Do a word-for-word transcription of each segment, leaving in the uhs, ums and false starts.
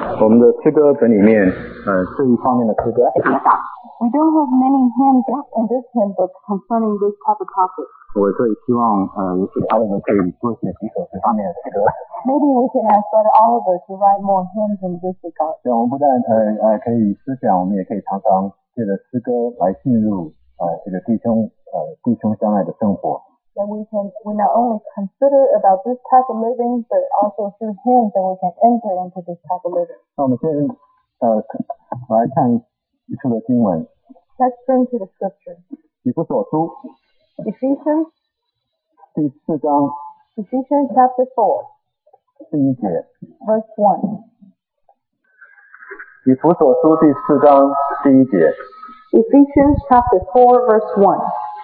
我们的诗歌本里面，呃，这一方面的诗歌还挺少。 We don't have many hymns in this hymn book concerning this type of topic. 我所以希望，呃，也许Oliver可以多写几首这方面的诗歌。 Maybe we can ask Brother Oliver to write more hymns in this regard. 对，我们不但呃呃可以思想，我们也可以常常借着诗歌来进入呃这个弟兄呃弟兄相爱的生活。 That we can we not only consider about this type of living, but also through hymns that we can enter into this type of living. 那我们先呃来看一处的经文。 Let's turn to the scripture. 以弗所书 Ephesians 第四章 Ephesians chapter four 第一节。 verse one. 以弗所书第四章第一节。 Ephesians chapter four verse one.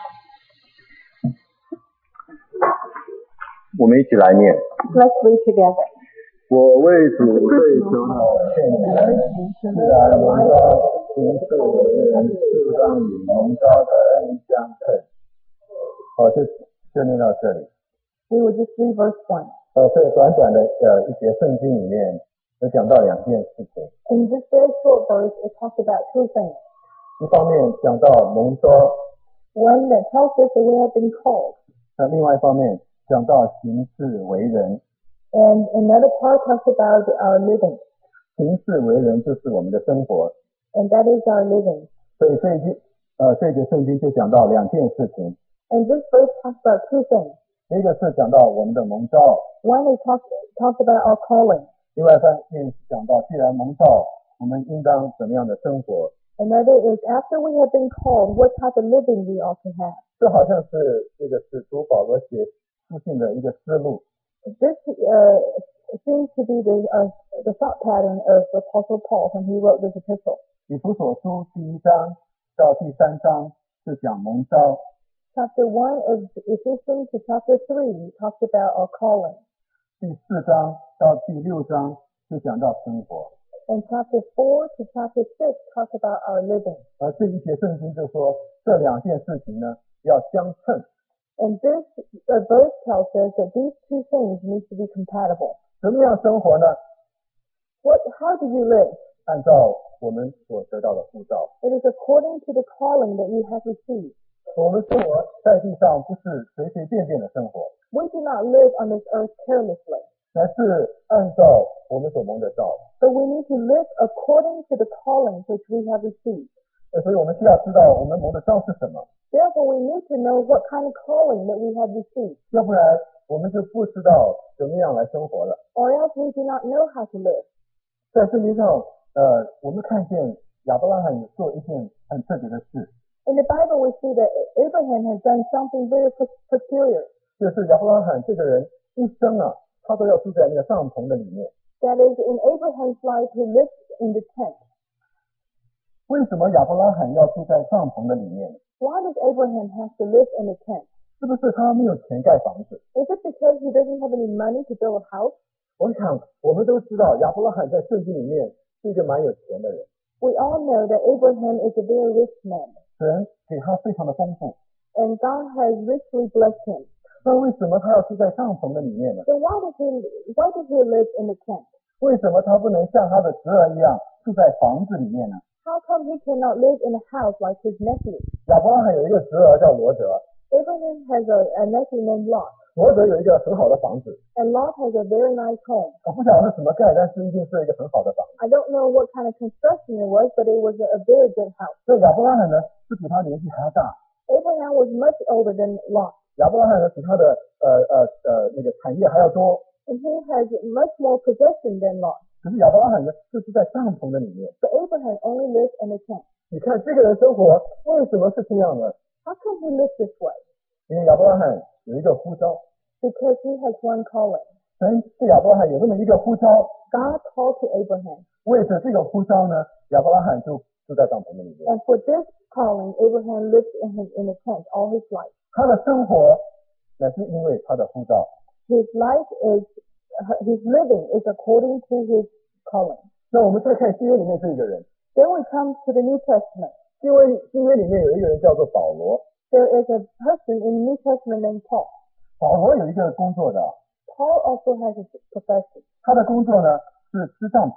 我们一起来念。 Let's read together. 我为主对主的献言，自然蒙召，行事为人，就当与蒙召的恩相称。好，就就念到这里。 We will just read verse one. 呃，这短短的呃一节圣经里面，有讲到两件事情。 In this very short verse, it talks about two things. 一方面讲到蒙召， One that tells us that we have been called. 那另外一方面讲到行事为人。 And another part talks about our living. 行事为人就是我们的生活。 And that is our living. 所以这一节呃这一节圣经就讲到两件事情。 And this verse talks about two things. 一个是讲到我们的蒙召。 One is talk, talks about our calling. 另外一方面是讲到既然蒙召，我们应当怎么样的生活。 Another is after we have been called, what type of living we ought to have. 这好像是这个使徒保罗写书信的一个思路。 This uh, seems to be the, uh, the thought pattern of Apostle Paul when he wrote this epistle. 以弗所书第一章到第三章是讲蒙召。 Chapter one of Ephesians to chapter three talks about our calling. 第四章到第六章就讲到生活。 And chapter four to chapter six talks about our living. 而这一节圣经就说这两件事情呢要相称。 And this uh, verse tells us that these two things need to be compatible. 怎么样生活呢？ What? How do you live? 按照我们所得到的呼召。 It is according to the calling that you have received. 我们生活在地上不是随随便便的生活， We do not live on this earth carelessly, 乃是按照我们所蒙的召。 but we need to live according to the calling which we have received. 所以我们需要知道我们蒙的召是什么， Therefore, we need to know what kind of calling that we have received, 要不然我们就不知道怎么样来生活了。 or else we do not know how to live. 在圣经上，呃，我们看见亚伯拉罕有做一件很特别的事， In the Bible, we see that Abraham has done something very peculiar. 就是亚伯拉罕这个人一生啊，他都要住在那个帐篷的里面。 That is, in Abraham's life, he lived in the tent. 为什么亚伯拉罕要住在帐篷的里面呢？ Why does Abraham have to live in a tent? 是不是他没有钱盖房子？ Is it because he doesn't have any money to build a house? 我想我们都知道亚伯拉罕在圣经里面是一个蛮有钱的人， We all know that Abraham is a very rich man, 神给他非常的丰富。 and God has richly blessed him. 那为什么他要住在帐篷的里面呢？ Then why does he why does he live in the tent? 为什么他不能像他的侄儿一样住在房子里面呢？ How come he cannot live in a house like his nephew? 亚伯拉罕有一个侄儿叫罗德， Abraham has a, a nephew named Lot, 罗德有一个很好的房子， and Lot has a very nice home. 我不晓得是怎么盖，但是一定是一个很好的房子。 I don't know what kind of construction it was, but it was a, a very good house. 这亚伯拉罕呢是比他年纪还要大， Abraham was much older than Lot, 亚伯拉罕呢比他的呃呃呃那个产业还要多， and he has much more possession than Lot. 可是亚伯拉罕呢就是在帐篷的里面。 But Abraham only lived in a tent. 你看这个人生活为什么是这样呢？ How come he lived this way? 因为亚伯拉罕有一个呼召， Because he has one calling. 神对亚伯拉罕有这么一个呼召， God called to Abraham, 为着这个呼召呢，亚伯拉罕就住在帐篷的里面。 and for this calling, Abraham lived in, his, in a tent all his life. 他的生活乃是因为他的呼召。 His life is, his living is according to his calling. 那我们再看新约里面这个人， Then we come to the New Testament. 新约新约里面有一个人叫做保罗， There is a person in the New Testament named Paul. 保罗有一个工作的， Paul also has a profession. 他的工作呢是织帐篷。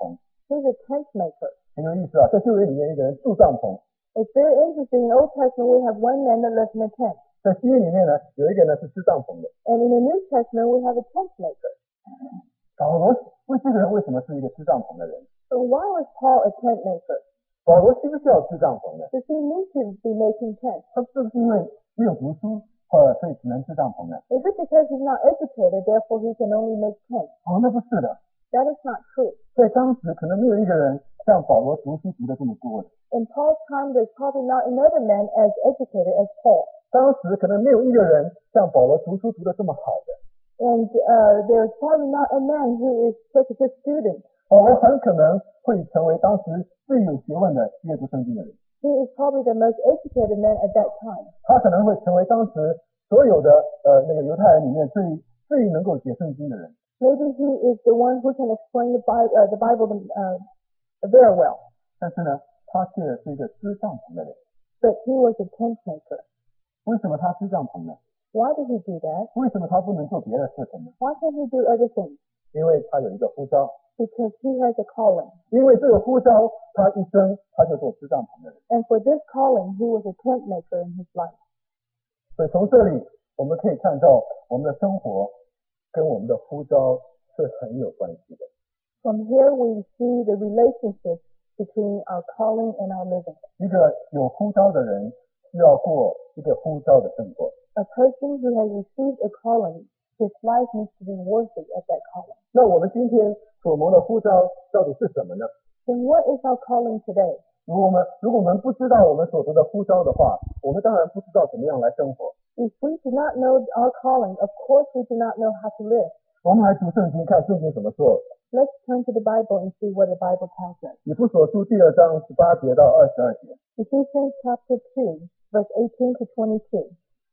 He's a tent maker. 很有意思啊，在旧约里面一个人住帐篷， It's very interesting. In the Old Testament, we have one man that lives in a tent. 在新约里面呢，有一个呢是支帐篷的。 And in the New Testament, we have a tent maker. 保罗为这个人为什么是一个支帐篷的人？ So why was Paul a tent maker? 保罗需不需要支帐篷呢？ Does he need to be making tents? 他是不是因为没有读书，呃，所以只能支帐篷呢？ Is it because he's not educated, therefore he can only make tents? 哦，那不是的。 That is not true. 在当时可能没有一个人像保罗读书读的这么多的， In Paul's time, there's probably not another man as educated as Paul. 当时可能没有一个人像保罗读书读的这么好的。 And uh, there's probably not a man who is such a good student. 保罗很可能会成为当时最有学问的阅读圣经的人， He is probably the most educated man at that time. 他可能会成为当时所有的呃那个犹太人里面最最能够解圣经的人。 Maybe he is the one who can explain the Bible, uh, the Bible uh, very well. 但是呢，他却是一个支帐篷的人。 But he was a tent maker. 为什么他支帐篷呢？ Why did he do that? 为什么他不能做别的事情呢？ Why can't he do other things? 因为他有一个呼召， Because he has a calling. 因为这个呼召，他一生他就做支帐篷的人。 And for this calling, he was a tent maker in his life. 所以从这里我们可以看到，我们的生活跟我们的呼召是很有关系的。 From here, we see the relationship between our calling and our living. 一个有呼召的人需要过一个呼召的生活。 A person who has received a calling, his life needs to be worthy of that calling. 那我们今天所蒙的呼召到底是什么呢？ Then what is our calling today? 如果我们如果我们不知道我们所得的呼召的话，我们当然不知道怎么样来生活。 If we do not know our calling, of course we do not know how to live. 我们来读圣经，看圣经怎么说。 Let's turn to the Bible and see what the Bible tells us. 以弗所书第二章十八节到二十二节。 Ephesians chapter two, verse eighteen to twenty-two.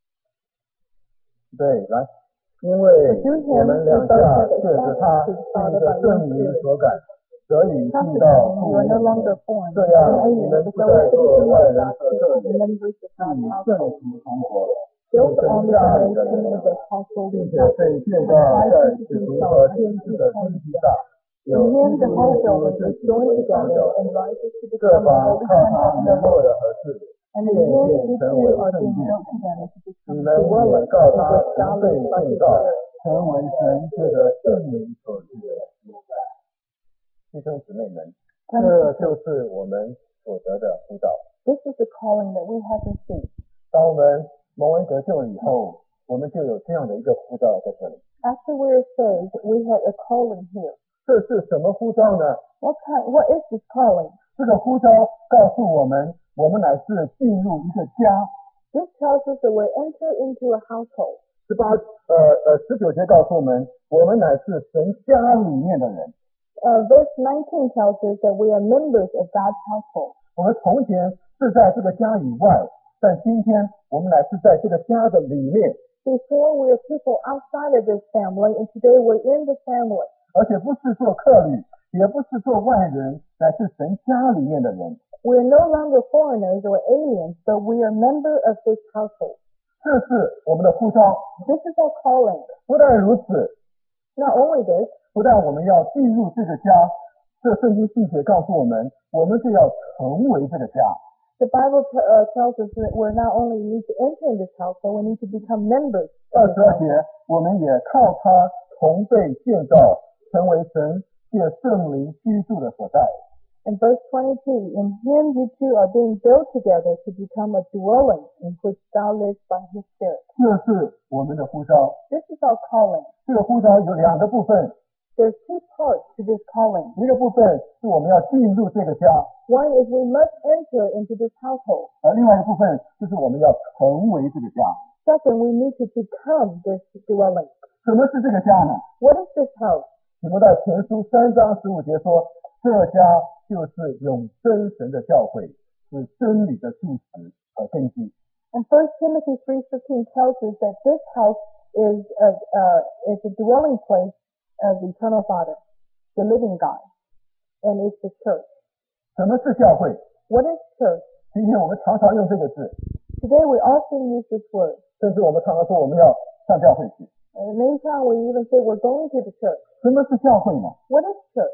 对，来，因为我们两下借着他是一个圣灵所感，得以进到父母，这样你们不再做外人和客人，以圣徒同活，有神家里的人，并且被建造在使徒和天使的根基上，有基督耶稣是基督的房角，各房靠他联络的合适，渐渐成为圣殿。你们也靠他常被建造，成为神借着圣灵所赐的礼物。弟兄姊妹们，这就是我们所得的呼召。 This is the calling that we have received. 当我们蒙恩得救以后，我们就有这样的一个呼召在这里。 After we are saved, we have a calling here. 这是什么呼召呢？ What kind? What is this calling? 这个呼召告诉我们，我们乃是进入一个家。 This tells us that we enter into a household. 十八呃呃十九节告诉我们，我们乃是神家里面的人。 Uh, verse nineteen tells us that we are members of God's household. 我们从前是在这个家以外，但今天我们乃是在这个家的里面。 Before we were people outside of this family, and today we're in the family. 而且不是做客旅，也不是做外人，乃是神家里面的人。 We are no longer foreigners or aliens, but we are members of this household. 这是我们的呼召。 This is our calling. 不但如此， Not only this, 不但我们要进入这个家，这圣经并且告诉我们，我们就要成为这个家。 the Bible t- uh, tells us that we're not only need to enter in this house, but we need to become members. 二 of 十 this 二 house. 节，我们也靠他同被建造，成为神借圣灵居住的所在。 In verse twenty-two, in him you two are being built together to become a dwelling in which thou lives by his spirit. 这是我们的呼召。 This is our calling. 这个呼召有两个部分， There's two parts to this calling. 一个部分是我们要进入这个家， One is we must enter into this household. 而另外一个部分就是我们要成为这个家。 Second, we need to become this dwelling. 什么是这个家呢？ What is this house? 提摩太前书三章十五节说，这家就是永生神的教会，是真理的柱石和根基。 And First Timothy three fifteen tells us that this house is a, uh, is a dwelling place of the eternal Father, the living God, and it's the church. 什么是教会？ What is church? 今天我们常常用这个字， Today we often use this word. 甚至我们常常说我们要上教会去。 And many times we even say we're going to the church. 什么是教会呢？ What is church?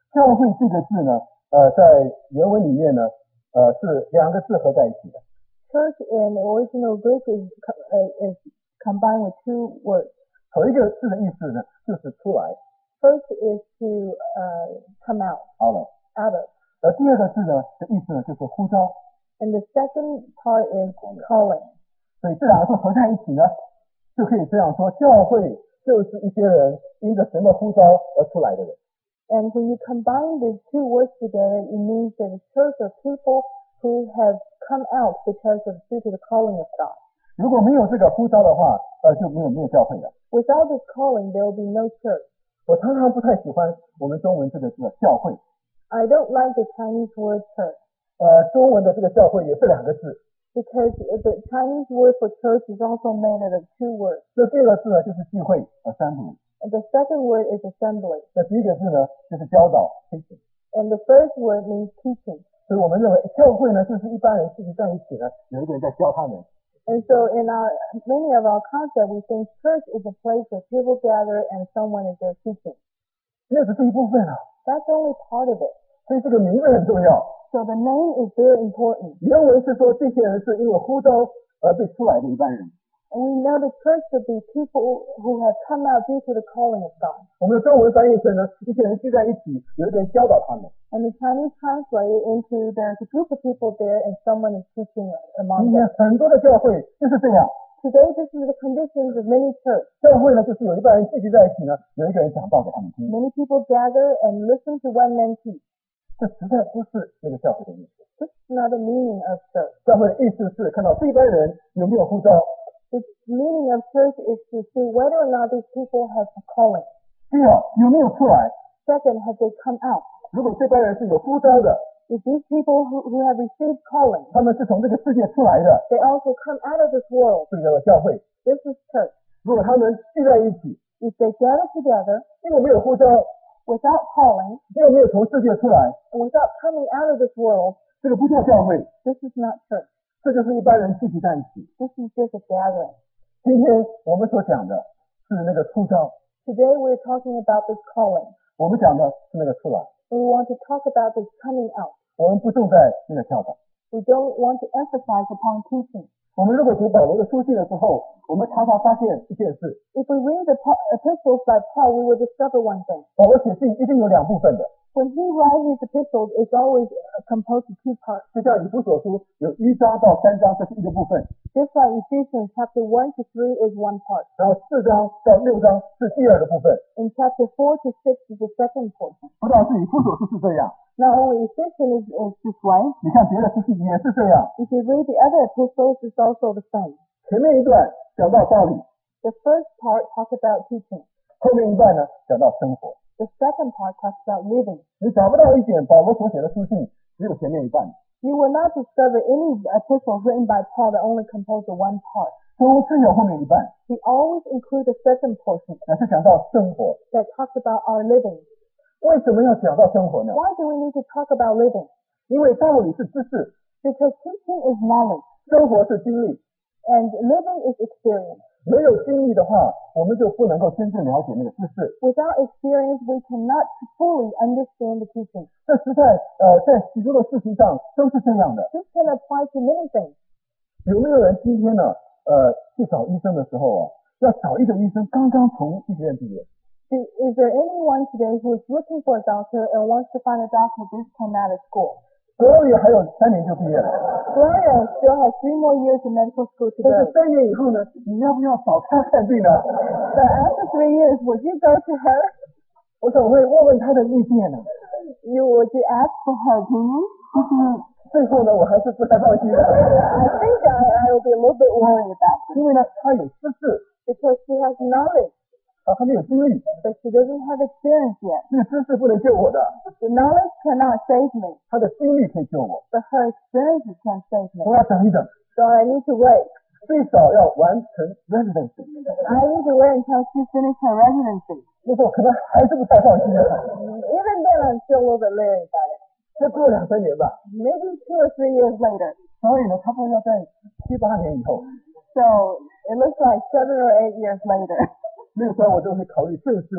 教会这个字呢，呃，在原文里面呢，呃，是两个字合在一起的。 Church in the original Greek is, uh, is combined with two words. 头一个字的意思呢，就是出来。 First is to uh, come out. Out of. Out of. 而第二个字呢的意思呢，就是呼召。 And the second part is calling. 所以这两个字合在一起呢，就可以这样说，教会就是一些人因着神的呼召而出来的人。 And when you combine these two words together, it means that the church are people who have come out because of due to the calling of God. 如果没有这个呼召的话，呃，就没有没有教会了。 Without this calling, there will be no church. 我常常不太喜欢我们中文这个字教会。 I don't like the Chinese word church. 呃，中文的这个教会也是两个字。 Because the Chinese word for church is also made out of two words. 这第二个字呢就是聚会 assembly。 And the second word is assembly. 这第一个字呢就是教导 teaching。 And the first word means teaching. 所以我们认为教会呢就是一般人聚集在一起呢，有一个人在教他们。 And so in our many of our concepts, we think church is a place where people gather and someone is there teaching. 那只是一部分啊。 That's only part of it. 所以这个名字很重要。 So the name is very important. 原文是说这些人是因为呼召而被出来的一般人。 And we know the church to be people who have come out due to the calling of God. 我们的中文翻译成呢，一些人聚在一起，有一个人教导他们。 And the Chinese translated into there's a group of people there and someone is teaching 今 among 天 them. 很多的教会就是这样。 Today, this is the conditions of many churches. 教会呢，就是有一帮人聚集在一起呢，有一个人讲道给他们听。 Many people gather and listen to one man teach. 这实在不是那个教会的意思。 This is not the meaning of church. 教会的意思是看到这一班人有没有呼召。 The meaning of church is to see whether or not these people have a calling. 第二，有没有出来？ Second, have they come out? 如果这班人是有呼召的， If these people who, who have received calling, 他们是从这个世界出来的， they also come out of this world. 这个叫做教会。 This is church. 如果他们聚在一起， If they gather together 因为没有呼召， without calling 又没有从世界出来， and without coming out of this world, 这个不叫教会， this is not church. 这就是一般人聚集在一起。 This is just a gathering. 今天我们所讲的是那个出召， Today we're talking about this calling. 我们讲的是那个出来， We want to talk about this coming out. 我们不重在那个教导。 We don't want to emphasize upon teaching. 我们如果读保罗的书信的时候，我们常常发现一件事， If we read the pa- epistles by Paul, we will discover one thing. 保罗写信一定有两部分的， When he writes his epistles, it's always uh, composed of two parts. 就像以弗所书有一章到三章，这是一个部分， Just like Ephesians chapter one to three is one part. 然后四章到六章是第二个部分。 In chapter four to six is the second portion. 不但是以弗所书是这样， Not only Ephesians is, is this way, 你看别的书信也是这样。 if you read the other epistles, it's also the same. 前面一段讲到道理， The first part talks about teaching. 后面一段呢讲到生活。 The second part talks about living. 你找不到一点保罗所写的书信只有前面一半， You will not discover any epistle written by Paul that only composed of one part. 都是有后面一半， He always includes a second portion 乃是讲到生活。 that talks about our living. 为什么要讲到生活呢？ Why do we need to talk about living? 因为道理是知识， Because teaching is knowledge 生活是经历。 and living is experience. 没有经历的话，我们就不能够真正了解那个知识。 Without experience, we cannot fully understand the teaching. 这实在呃，在许多的事情上都是这样的。 This can apply to many things. 有没有人今天呢？呃，去找医生的时候啊，要找一个医生刚刚从医学院毕业。 Is is there anyone today who is looking for a doctor and wants to find a doctor who just came out of school? Gloria 还有三年就毕业了， Gloria still has three more years of medical school to 但是 go. 三年以后呢，你要不要找他看病呢？ But after three years, would you go to her? 我想会问问他的意见呢。 You would you ask for her opinion? 就是最后呢，我还是不太放心的， I think I, I will be a little bit worried about this 因为呢，他有知识， because she has knowledge, 啊，他没有经历， but she doesn't have experience yet. 那个知识不能救我的， The knowledge cannot save me, 他的经历可以救我。 but her experiences can save me. 我要等一等， So I need to wait. 最少要完成 residency， I need to wait until she finishes her residency. 那时候可能还是不太放心的。 Even then, I'm still a little bit leery about it. 再过两三年吧， Maybe two or three years later. 所以呢，差不多要在七八年以后， So it looks like seven or eight years later. 那个时候我就会考虑正式的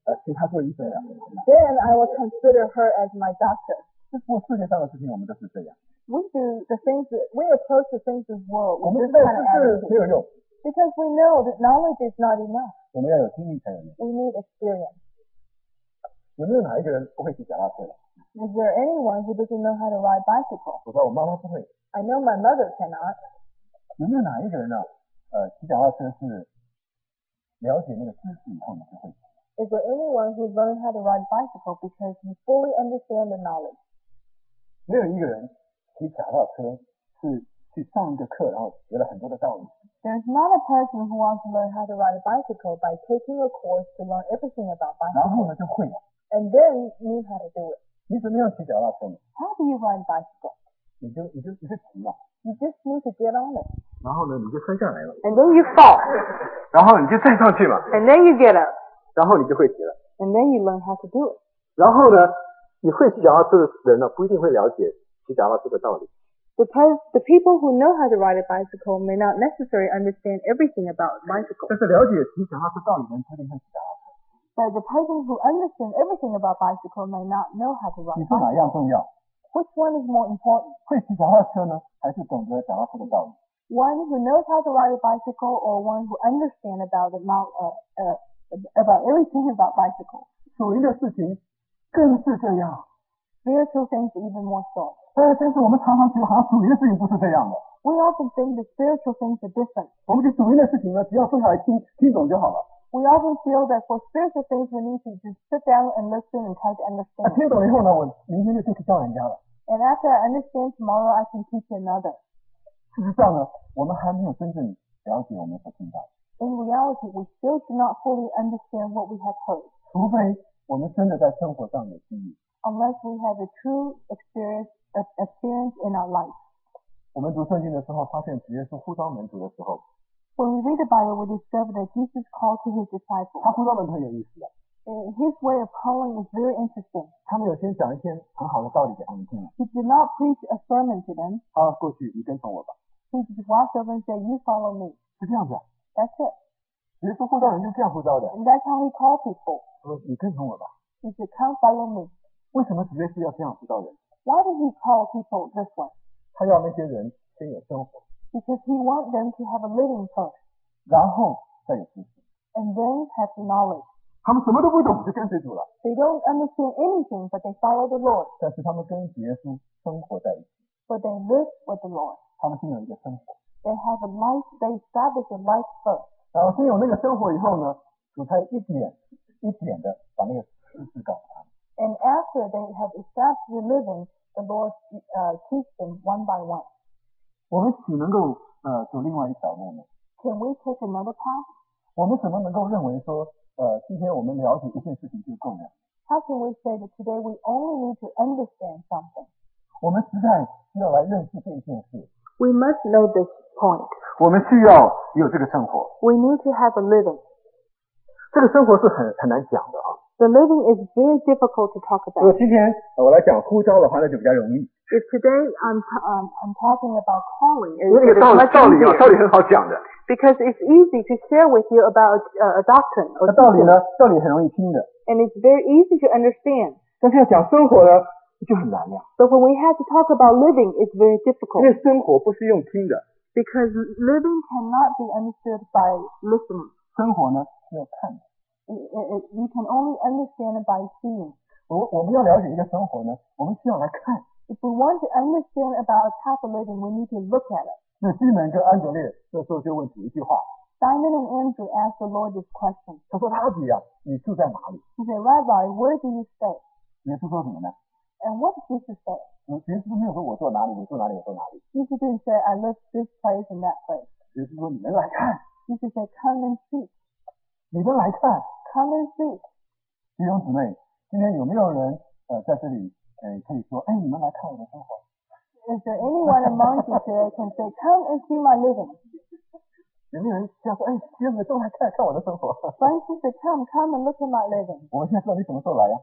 呃其他做医生呀。 Then I will consider her as my doctor. 这做世界上的事情，我们都是这样。 We do the things that we approach the things of the world 我 with 们 this 知道 kind of 知识 attitude 没有用， because we know that knowledge is not enough. 我们要有经历才有用。 We need experience. 有没有哪一个人不会骑脚踏车的？ Is there anyone who doesn't know how to ride bicycle? 我知道我妈妈不会。 I know my mother cannot. 有没有哪一个人呢？呃，骑脚踏车是了解那个知识以后你就会骑？ Is there anyone who learned how to ride bicycle because you fully understand the knowledge? 没有一个人骑脚踏车是去上一个课，然后学了很多的道理。 There's not a person who wants to learn how to ride a bicycle by taking a course to learn everything about 然 bicycle 后呢就会了。 and then knew how to do it. 你怎么样骑脚踏车呢？ How do you ride bicycle? 你就你就你就骑嘛， You just need to get on it. 然后呢你就摔下来了， And then you fall. 然后你就站上去嘛， And then you get up. 然后你就会骑了。 And then you learn how to do it. 然后呢，你会骑脚踏车的人呢，不一定会了解骑脚踏车的道理。 Because the people who know how to ride a bicycle may not necessarily understand everything about bicycle. 但是了解骑脚踏车道理的人，不一定会骑脚踏车。 But the person who understands everything about bicycle may not know how to 你 ride 说哪 bicycle. 样重要？ Which one is more important? 会骑脚踏车呢，还是懂得脚踏车的道理？ One who knows how to ride a bicycle or one who understands about the mount, uh, uh, about everything about bicycle? 属灵的事情更是这样。 Spiritual things even more so. 呃，但是我们常常觉得好像属灵的事情不是这样的。 We often think that spiritual things are different. 我们对属灵的事情呢，只要坐下来听听懂就好了。 We often feel that for spiritual things we need to just sit down and listen and try to 啊， understand. 听懂了以后呢，我明天就就去教人家了。 And after I understand tomorrow, I can teach another. 事实上呢，我们还没有真正了解我们所听到的， In reality, we still do not fully understand what we have heard, 除非我们真的在生活上有经历。 unless we have a true experience, uh, experience in our life. 我们读圣经的时候，发现主耶稣呼召门徒的时候， When we read the Bible, we discover that Jesus called to his 他 disciples. 呼召门徒很有意思的。 Uh, His way of calling is very interesting. 他们有先讲一篇很好的道理给他们听了， He did not preach a sermon to them. 他过去你跟从我吧， He just walked over and said, "You follow me." 是这样子啊。 That's it. 主耶稣呼召人就这样呼召的， And that's how he called people. 说你跟从我吧。 He said, "Come follow me." 为什么主耶稣要这样呼召人？ Why did he call people this way? 他要那些人先有生活， Because he wants them to have a living first, 然后再有知识。 and then have the knowledge. 他们什么都不懂就跟随主了， They don't understand anything, but they follow the Lord. 但是他们跟主耶稣生活在一起， But they live with the Lord. 他们先有一个生活， They have a life, they establish a life first. 然后先有那个生活以后呢，主才一点一点的把那个知识告诉他们。 And after they have established the living, the Lord uh, teach them one by one. 我们岂能够呃走另外一条路呢？ Can we take another path? 我们怎么能够认为说，呃，今天我们了解一件事情就够了？ How can we say that today we only need to understand something? 我们实在需要来认识这一件事， We must know this point. 我们需要有这个生活。 We need to have a living. 这个生活是很很难讲的啊。 The living is very difficult to talk 如果 about. 今天呃我来讲呼召的话，那就比较容易， If today I'm, t- um, I'm talking about calling, 因为那 it 个 is 道理 much 道理啊， easier 道理很好讲的。 because it's easy to share with you about uh, a doctrine 那 or 道理 teaching, 呢，道理很容易听的， and it's very easy to understand. 但是要讲生活呢，就很难了， But when we have to talk about living, it's very 因 difficult 为生活不是用听的， because living cannot be understood by listening. 生活呢是要看的。 It, it, it, you can only understand it by seeing. 我我们要了解一个生活呢，我们需要来看。 If we want to understand about a type of living, we need to look at it. 那西门跟安德烈这时候就问主一句话， Simon and Andrew asked the Lord this question. 他说：“拉比啊，你住在哪里 He said, "Rabbi, where do you stay?" ？” 耶稣说什么呢？ And what did Jesus say? 耶稣没有说我住哪里，我住哪里，我住哪里。 Jesus didn't say, "I live this place and that place." 耶稣说：“你们来看， Jesus said, "Come and see. 你们来看。” Come and see." 弟兄姊妹，今天有没有人呃在这里呃可以说，哎，你们来看我的生活？ Is there anyone among you today can say, "Come and see my living"? 有没有人这样说？哎，弟兄姊妹都来看看我的生活？ Francis said, "Come, come and look at my living." 我们现在知道你什么时候来呀、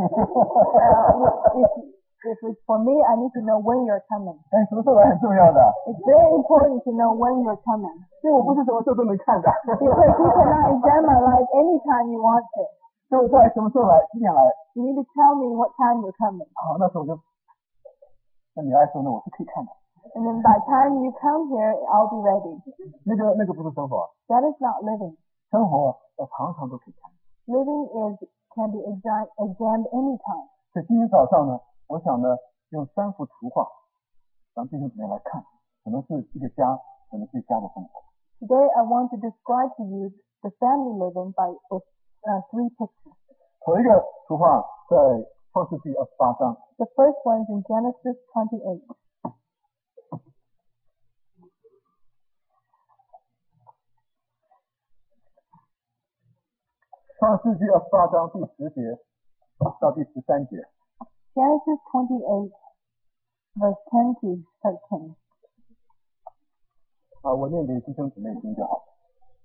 Uh, if, if it's for me, I need to know when you're coming. 哎，什么时候来很重要的， It's very important to know when you're coming 因为我不是什么时候都能看的。 because you cannot examine my life anytime you want to. 所以我在什么时候来？几点来？ You need to tell me what time you're coming. 好，那时候我就，那你来说呢？我是可以看的。 And then by the time you come here, I'll be ready. 那个那个不是生活， That is not living. 生活要常常都可以看。 Living is can be examined, examined anytime. 所以今天早上呢，我想呢，用三幅图画，让弟兄姊妹来看，什么是一个家，什么是家的生活。 Today, I want to describe to you the family living by with uh, three pictures. 头一个图画在创世纪二十八章， The first one is in Genesis twenty-eight. 创世纪二十八章第十节到第十三节。 Genesis twenty-eight, verse ten to thirteen. 啊，我念给弟兄姊妹听就好。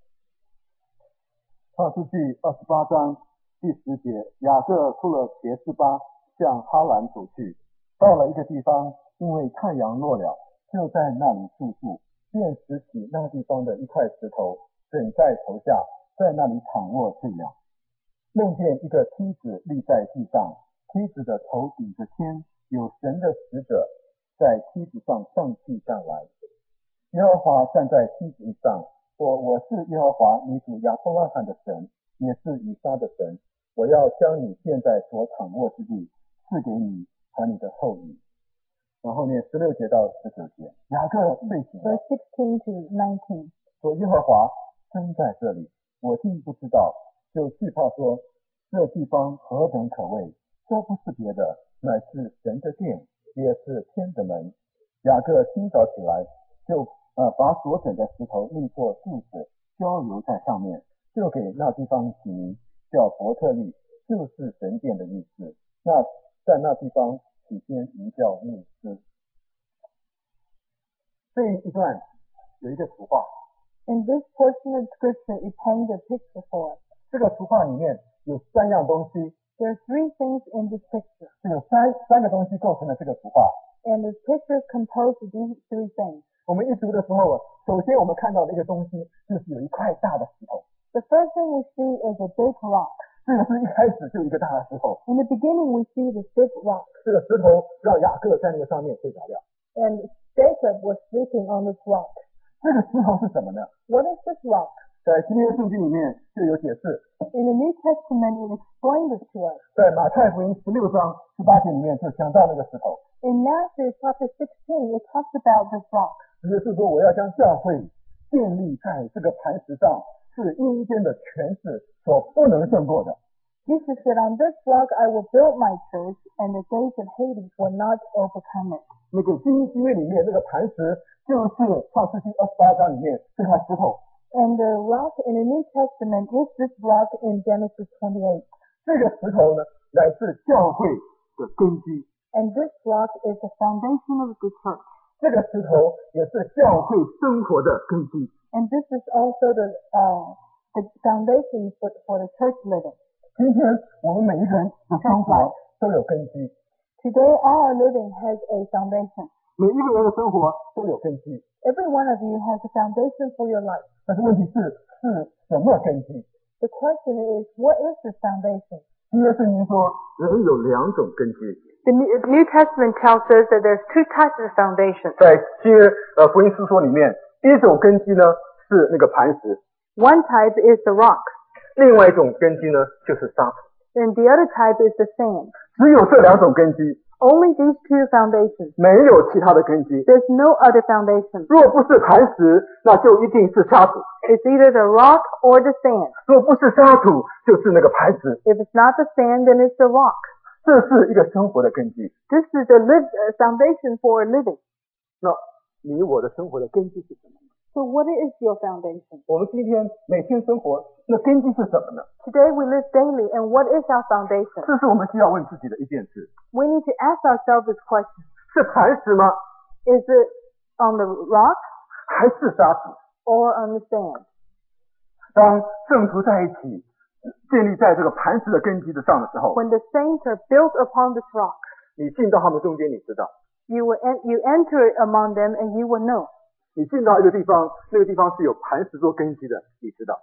创世纪二十八章第十节，雅各出了别是巴，向哈兰走去，到了一个地方，因为太阳落了，就在那里住宿，便拾起那地方的一块石头，枕在头下，在那里躺卧睡了。梦见一个梯子立在地上，梯子的头顶着天，有神的使者在梯子上上去下来。耶和华站在梯子上，说：我是耶和华你主亚伯拉罕的神，也是以撒的神。我要将你现在所躺卧之地赐给你和你的后裔。然后念十六节到十九节，雅各睡醒了， Verse sixteen to nineteen. 说：耶和华真在这里，我竟不知道，就惧怕说：这地方何等可畏！这不是别的，乃是神的殿，也是天的门。雅各清早起来，就呃把所枕的石头立作柱子，浇油在上面，就给那地方起名叫伯特利，就是神殿的意思。那在那地方起先名叫牧师。这一段有一个图画， In this portion of scripture, it paints a picture for us. 这个图画里面有三样东西， There are three things in this picture, 这有三三个东西构成了这个图画。 and this picture is composed of these three things. 我们一读的时候，首先我们看到的一个东西就是有一块大的石头， The first thing we see is a big rock. 这个是一开始就一个大的石头， In the beginning, we see this big rock, 这个石头让雅各在那个上面睡着了。 and Jacob was sleeping on this rock. 这个石头是什么呢？ What is this rock? 在新约圣经里面就有解释， In the New Testament, it explains it to us. 在马太福音十六章十八节里面就讲到那个石头， In Matthew chapter sixteen, it talks about this rock. 也就是说我要将教会建立在这个磐石上，是阴间的权势所不能胜过的。 Jesus said, on this rock I will build my church, and the gates of Hades will not overcome it. 那个新约里面那个磐石就是创世纪二十八章里面这块石头， And the rock in the New Testament is this rock in Genesis twenty-eight. 这个石头呢乃是教会的根基， And this rock is the foundation of the church. 这个石头也是教会生活的根基。 And this is also the, uh, the foundation for, for the church living. 今天我们每一个人的生活都有根基， Today, all our living has a foundation. 每一个人的生活都有根基， Every one of you has a foundation for your life. 但是问题是是什么根基？ The question is, what is this foundation? 新约圣经说人有两种根基， The New Testament tells us that there's two types of foundation. 在新约呃福音书说里面，一种根基呢是那个磐石， One type is the rock, 另外一种根基呢就是沙土。 and the other type is the sand. 只有这两种根基， Only these two foundations. 没有其他的根基。 There's no other foundation. 若不是磐石，那就一定是沙土； It's either the rock or the sand. 若不是沙土，就是那个磐石。 If it's not the sand, then it's the rock. 这是一个生活的根基。 This is the live, uh, foundation for living. 那你我的生活的根基是什么呢？ So what is your foundation? 我们今天每天生活，那根基是什么呢？ Today we live daily, and what is our foundation? 这是我们需要问自己的一件事： We need to ask ourselves this question. 是磐石吗？ Is it on the rock 还是沙土？ or on the sand? 当圣徒在一起，建立在这个磐石的根基之上的时候， When the saints are built upon this rock, 你进到他们中间，你知道， you will en- you enter among them, and you will know. 你进到一个地方，那个地方是有磐石做根基的，你知道。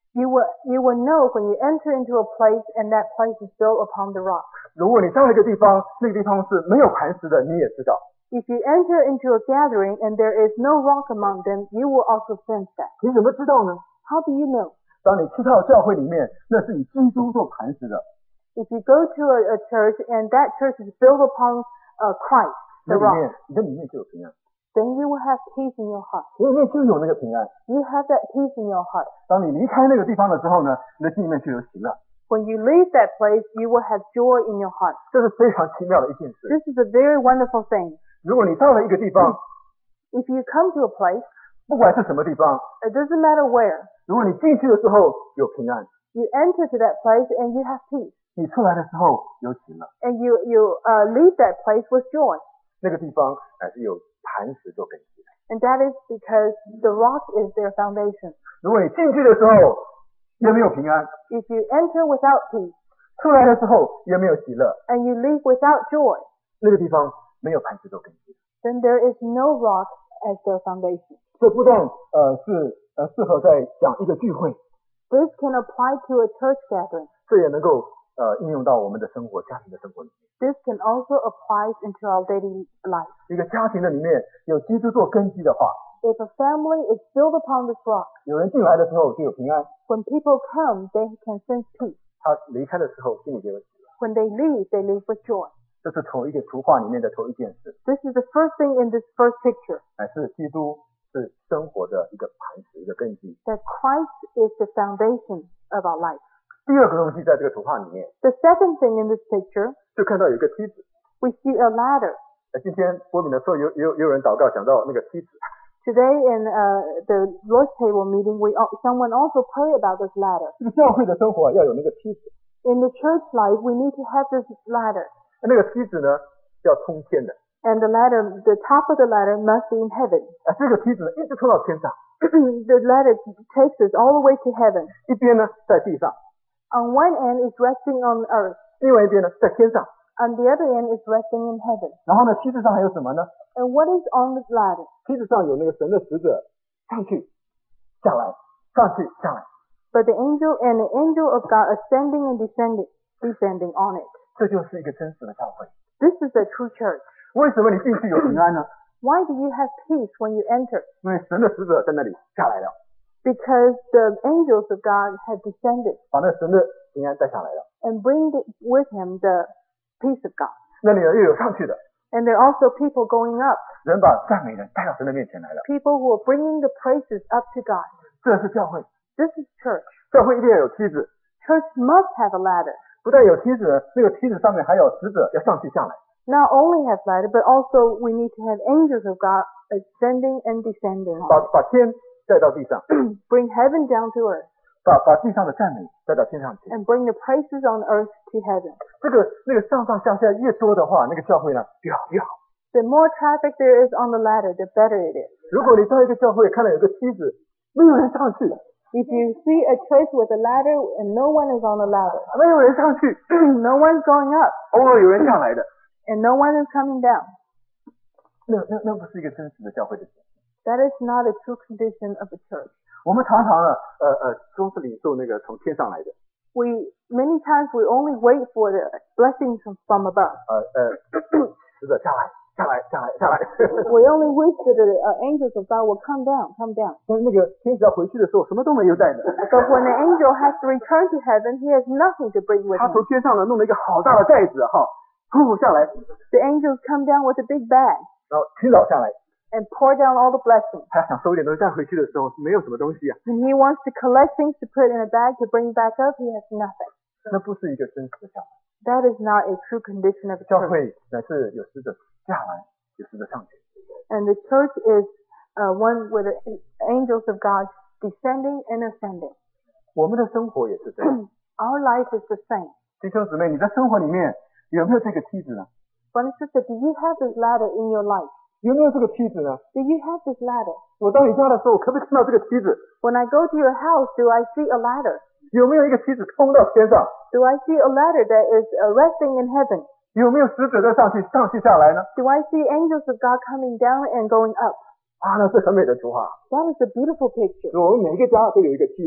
You will, you will know when you enter into a place and that place is built upon the rock. 如果你到一个地方，那个地方是没有磐石的，你也知道。 If you enter into a gathering and there is no rock among them, you will also sense that. 你怎么知道呢？ How do you know? 当你去到教会里面，那是以基督做磐石的。 If you go to a, a church and that church is built upon uh, Christ, 那 the 里 rock, 面，你的里面就有平安， then you will have peace in your heart. 你里面就有那个平安。 You have that peace in your heart. 当你离开那个地方的时候呢，你的心里面就有喜乐。 When you leave that place, you will have joy in your heart. 这是非常奇妙的一件事。 This is a very wonderful thing. 如果你到了一个地方， If you come to a place, 不管是什么地方， it doesn't matter where, 如果你进去的时候有平安， you enter to that place and you have peace. 你出来的时候有喜乐， And you, you uh, leave that place with joy. 那个地方乃是有磐石做根基的。 And that is because the rock is their foundation. 如果你进去的时候也没有平安， If you enter without peace 出来的时候也没有喜乐， and you leave without joy, 那个地方没有磐石做根基。 then there is no rock as their foundation. 这不但呃是呃适合在讲一个聚会， This can apply to a church gathering. 这也能够呃应用到我们的生活、家庭的生活里面。 This can also apply into our daily life. 一个家庭的里面有基督做根基的话， If a family is built upon this rock, 有人进来的时候就有平安， when people come, they can sense peace. 他离开的时候心里就有喜乐。 When they leave, they leave with joy. 这是头一个图画里面的头一件事， This is the first thing in this first picture, 乃是基督是生活的一个磐石、一个根基。 that Christ is the foundation of our life. 第二个东西在这个图画里面， The second thing in this picture, 就看到有一个梯子。 we see a ladder. 呃今天播饼的时候有有有人祷告讲到那个梯子， Today in uh, the Lord's table meeting, we al- someone also prayed about this ladder. 这个教会的生活要有那个梯子， In the church life, we need to have this ladder. 那个梯子呢要通天的， And the ladder, the top of the ladder must be in heaven. 啊，这个梯子呢一直通到天上， The ladder takes us all the way to heaven. 一边呢在地上， On one end is resting on earth, 另外一边呢在天上。 on the other end is resting in heaven. 然后呢，梯子上还有什么呢？ And what is on this ladder? 梯子上有那个神的使者上去下来，上去下来， But the angel and the angel of God ascending and descending, descending on it. 这就是一个真实的教会。 This is the true church. 为什么你进去有平安呢？ Why do you have peace when you enter? 因为神的使者在那里下来了， Because the angels of God have descended 把那神的平安带下来了。 and bring the, with him the peace of God. 那里呢又有上去的 And there are also people going up, 人，把赞美人带到神的面前来了。 people who are bringing the praises up to God. 这是教会， This is church. 教会一定要有梯子， Church must have a ladder. 不但有梯子呢，那个梯子上面还有使者要上去下来， Not only have ladder, but also we need to have angels of God ascending and descending, 把把天带到地上， bring heaven down to earth, 把把地上的赞美带到天上去。 and bring the praises on earth to heaven. 这个那个上上下下越多的话，那个教会呢越好越好。 The more traffic there is on the ladder, the better it is. 如果你到一个教会看到有个梯子，没有人上去， If you see a church with a ladder and no one is on the ladder, 没有人上去， no one's going up, 偶尔有人下来的， and no one is coming down, 那那那不是一个真实的教会的形式。 that is not a true condition of a church. 我们常常呢，呃呃，都是领受那个从天上来的， We many times we only wait for the blessings from, from above. 呃呃，使者下来，下来，下来，下来。 We only wish that the uh, angels of God will come down, come down. 但是那个天使要回去的时候，什么都没有带的。 But when the angel has to return to heaven, he has nothing to bring with 他 him. 从天上呢弄了一个好大的袋子哈，呼下来， The angels come down with a big bag 然后倾倒下来。 and pour down all the blessings. 他想收一点东西带回去的时候，没有什么东西啊， When he wants to collect things to put in a bag to bring back up, he has nothing. 那不是一个真实的教会。 That is not a true condition of a 教 church. 会乃是有使者下来，有使者上去。 And the church is uh, one with the angels of God descending and ascending. 我们的生活也是这样。 Our life is the same. 弟兄姊妹，你在生活里面有没有这个梯子呢？ Brother and sister, do you have this ladder in your life? 有没有这个梯子呢？ Do you have this ladder? 我到你家的时候，可不可以看到这个梯子？ When I go to your house, do I see a ladder? 有没有一个梯子通到天上？ Do I see a ladder that is uh, resting in heaven? 有没有使者在上去上去下来呢？ Do I see angels of God coming down and going up? 啊，那是很美的图画。 That is a beautiful picture. 我们每一个家都有一个梯子，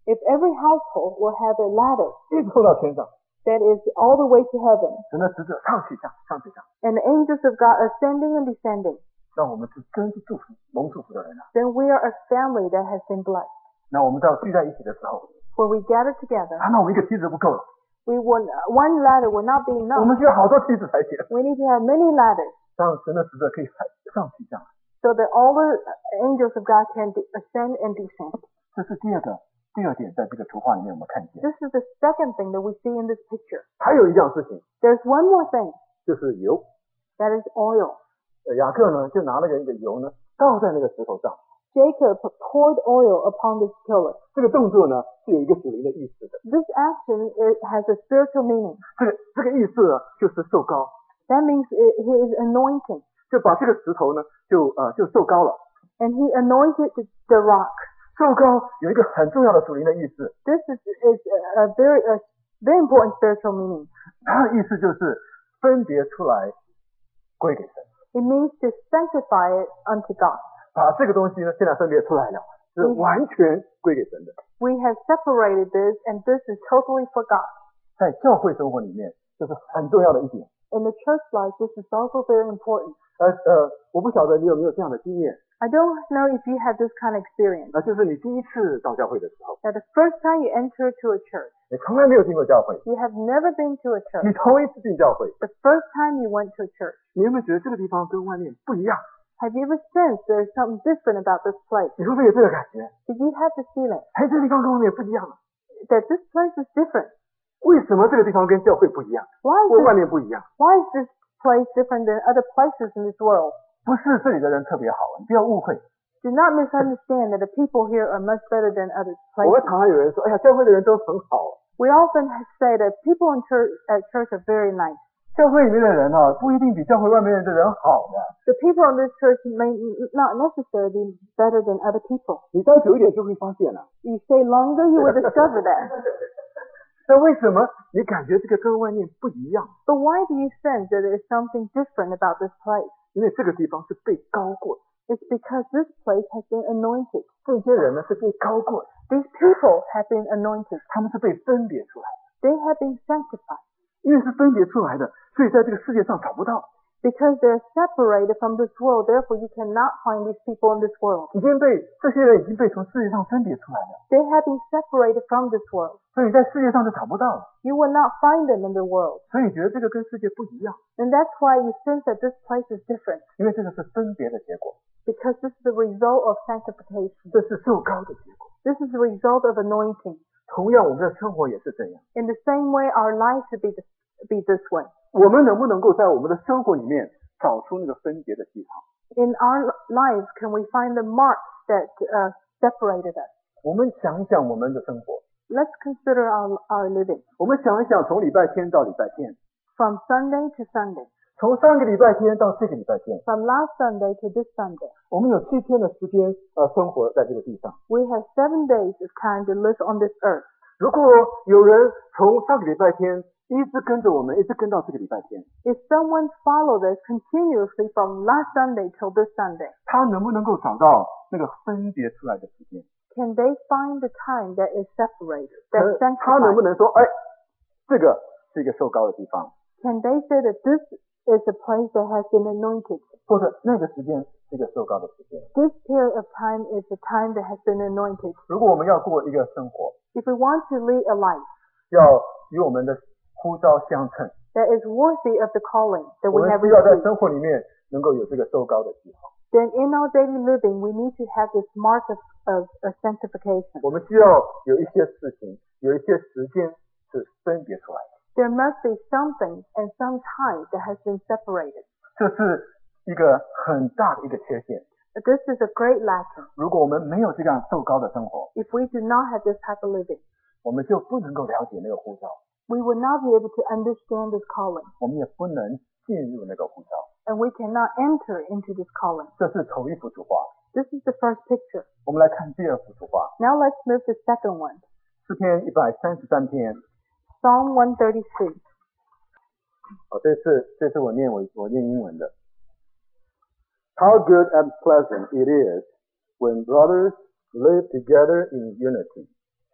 If every household will have a ladder 一直拖到天上， that is all the way to heaven, 神的使者上去下，上去下， and the angels of God ascending and descending, 让我们是真是祝福蒙祝福的人啊。 then we are a family that has been blessed. 那我们到聚在一起的时候， When we gather together, 啊，那我们一个梯子不够了， we will, one ladder will not be 我 enough. 们需要好多梯子才行， We need to have many ladders 让神的使者可以上去下来。 so that all the angels of God can ascend and descend. 这是第二个第二点，在这个图画里面我们看见。 This is the second thing that we see in this picture. 还有一样事情， There's one more thing, 就是油。 that is oil. 呃雅各呢，就拿那个一个油呢，倒在那个石头上。 Jacob poured oil upon this pillar. 这个动作呢，是有一个属灵的意思的。 This action it has a spiritual meaning. 这个这个意思呢，就是受膏， That means it, he is anointing. 就把这个石头呢，就呃就受膏了。 And he anointed the, the rock. 受膏有一个很重要的属灵的意思， This is, is a, a very a very important spiritual meaning. 它的意思就是分别出来归给神， It means to sanctify it unto God. 把这个东西呢，现在分别出来了，是完全归给神的。 We have separated this, and this is totally for God. 在教会生活里面，这是很重要的一点。 In the church life, this is also very important. 呃呃，我不晓得你有没有这样的经验， I don't know if you have this kind of experience. 那就是你第一次到教会的时候， That the first time you enter to a church, 你从来没有进过教会， you have never been to a 你 church. 头一次进教会， The first time you went to a church, 你有没有觉得这个地方跟外面不一样？ have you ever sensed there's something different about this place? 你会不会有这个感觉？ Did you have the feeling 哎，这个地方跟外面不一样啊？ that this place is different? 为什么这个地方跟教会不一样， Why is 或外 this, 面不一样？ why is this place different than other places in this world? 不是这里的人特别好，你不要误会。 Do not misunderstand that the people here are much better than other 我们 places. 常常有人说，哎呀，教会的人都很好。 We often say that people in church at church are very nice. 教会里面的人啊，不一定比教会外面的人好的。 The people in this church may not necessarily be better than other people. 你待久一点就会发现了、啊。 You stay longer, you will discover that. 那为什么你感觉这个跟外面不一样？ But why do you sense that there is something different about this place? 因为这个地方是被高过的， It's because this place has been anointed. 这些人呢是被高过的， These people have been anointed. 他们是被分别出来的。 They have been sanctified. 因为是分别出来的，所以在这个世界上找不到。 Because they're separated from this world, therefore you cannot find these people in this world. 已经被这些人已经被从世界上分别出来了， They have been separated from this world. 所以在世界上就找不到了。 You will not find them in the world. 所以你觉得这个跟世界不一样， And that's why you sense that this place is different. 因为这个是分别的结果， Because this is the result of sanctification. 这是受膏的结果。 This is the result of anointing. 同样，我们的生活也是这样。 In the same way, our life should be this, be this way. 我们能不能够在我们的生活里面找出那个分别的记号？ In our lives, can we find the marks that uh, separated us? 我们想一想我们的生活， Let's consider our, our living 我们想一想从礼拜天到礼拜天， from Sunday to Sunday, 从上个礼拜天到这个礼拜天， from last Sunday to this Sunday. 我们有七天的时间呃生活在这个地上。 We have seven days of time to live on this earth. 如果有人从上个礼拜天一直跟着我们，一直跟到这个礼拜天， If someone followed us continuously from last Sunday till this Sunday, 他能不能够找到那个分别出来的时间？ can they find the time that is separated, 呃 that's 他能不 sanctified? 能说，哎，这个是一个受膏的地方， Can they say that this is a place that has been anointed? 或者那个时间是一个受膏的时间？ This period of time is the time that has been anointed. 如果我们要过一个生活， If we want to lead a life 要与我们的呼召相称， that is worthy of the calling that 我 we 们 have 需要在 received, 生活里面能够有这个受膏的记号。 then in our daily living, we need to have this mark of, of, of sanctification. 我们需要有一些事情，有一些时间是分别出来的。 There must be something and some time that has been separated. 这是一个很大的一个缺陷。 This is a great lacking. 如果我们没有这样受膏的生活， If we do not have this type of living, 我们就不能够了解那个呼召， we will not be able to understand this calling, 我们也不能进入那个呼召。 and we cannot enter into this calling. 这是头一幅图画。 This is the first picture. 我们来看第二幅图画， Now let's move to the second one. 诗篇一百三十三篇。 Psalm one thirty-three. 哦，这次这次我念我我念英文的。How good and pleasant it is when brothers live together in unity.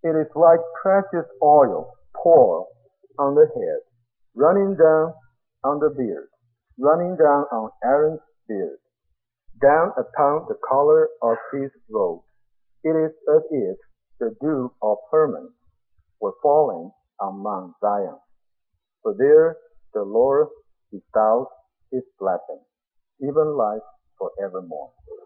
It is like precious oil poured on the head, running down on the beard, running down on Aaron's beard, down upon the collar of his robe. It is as if the dew of Hermon were falling on Mount Zion. For there the Lord bestows his blessing, even life forevermore.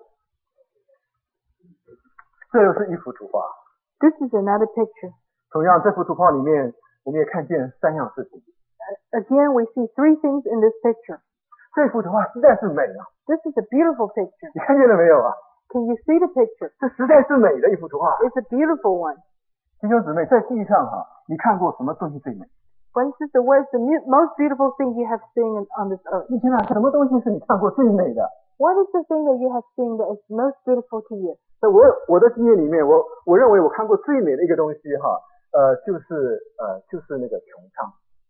这又是一幅图画。 This is another picture. 同样，这幅图画里面，我们也看见三样事情。 Again, we see three things in this picture. 这幅图画实在是美啊！ This is a beautiful picture. 你看见了没有啊？ Can you see the picture? 这实在是美的一幅图画。 It's a beautiful one. 弟兄姊妹，在地上哈、啊，你看过什么东西最美？ What is the what is the mu- most beautiful thing you have seen in, on this earth? 你想想，什么东西是你看过最美的？ What is the thing that you have seen that is most beautiful to you? 在我我的经验里面，我我认为我看过最美的一个东西哈，呃，就是呃，就是那个穹苍。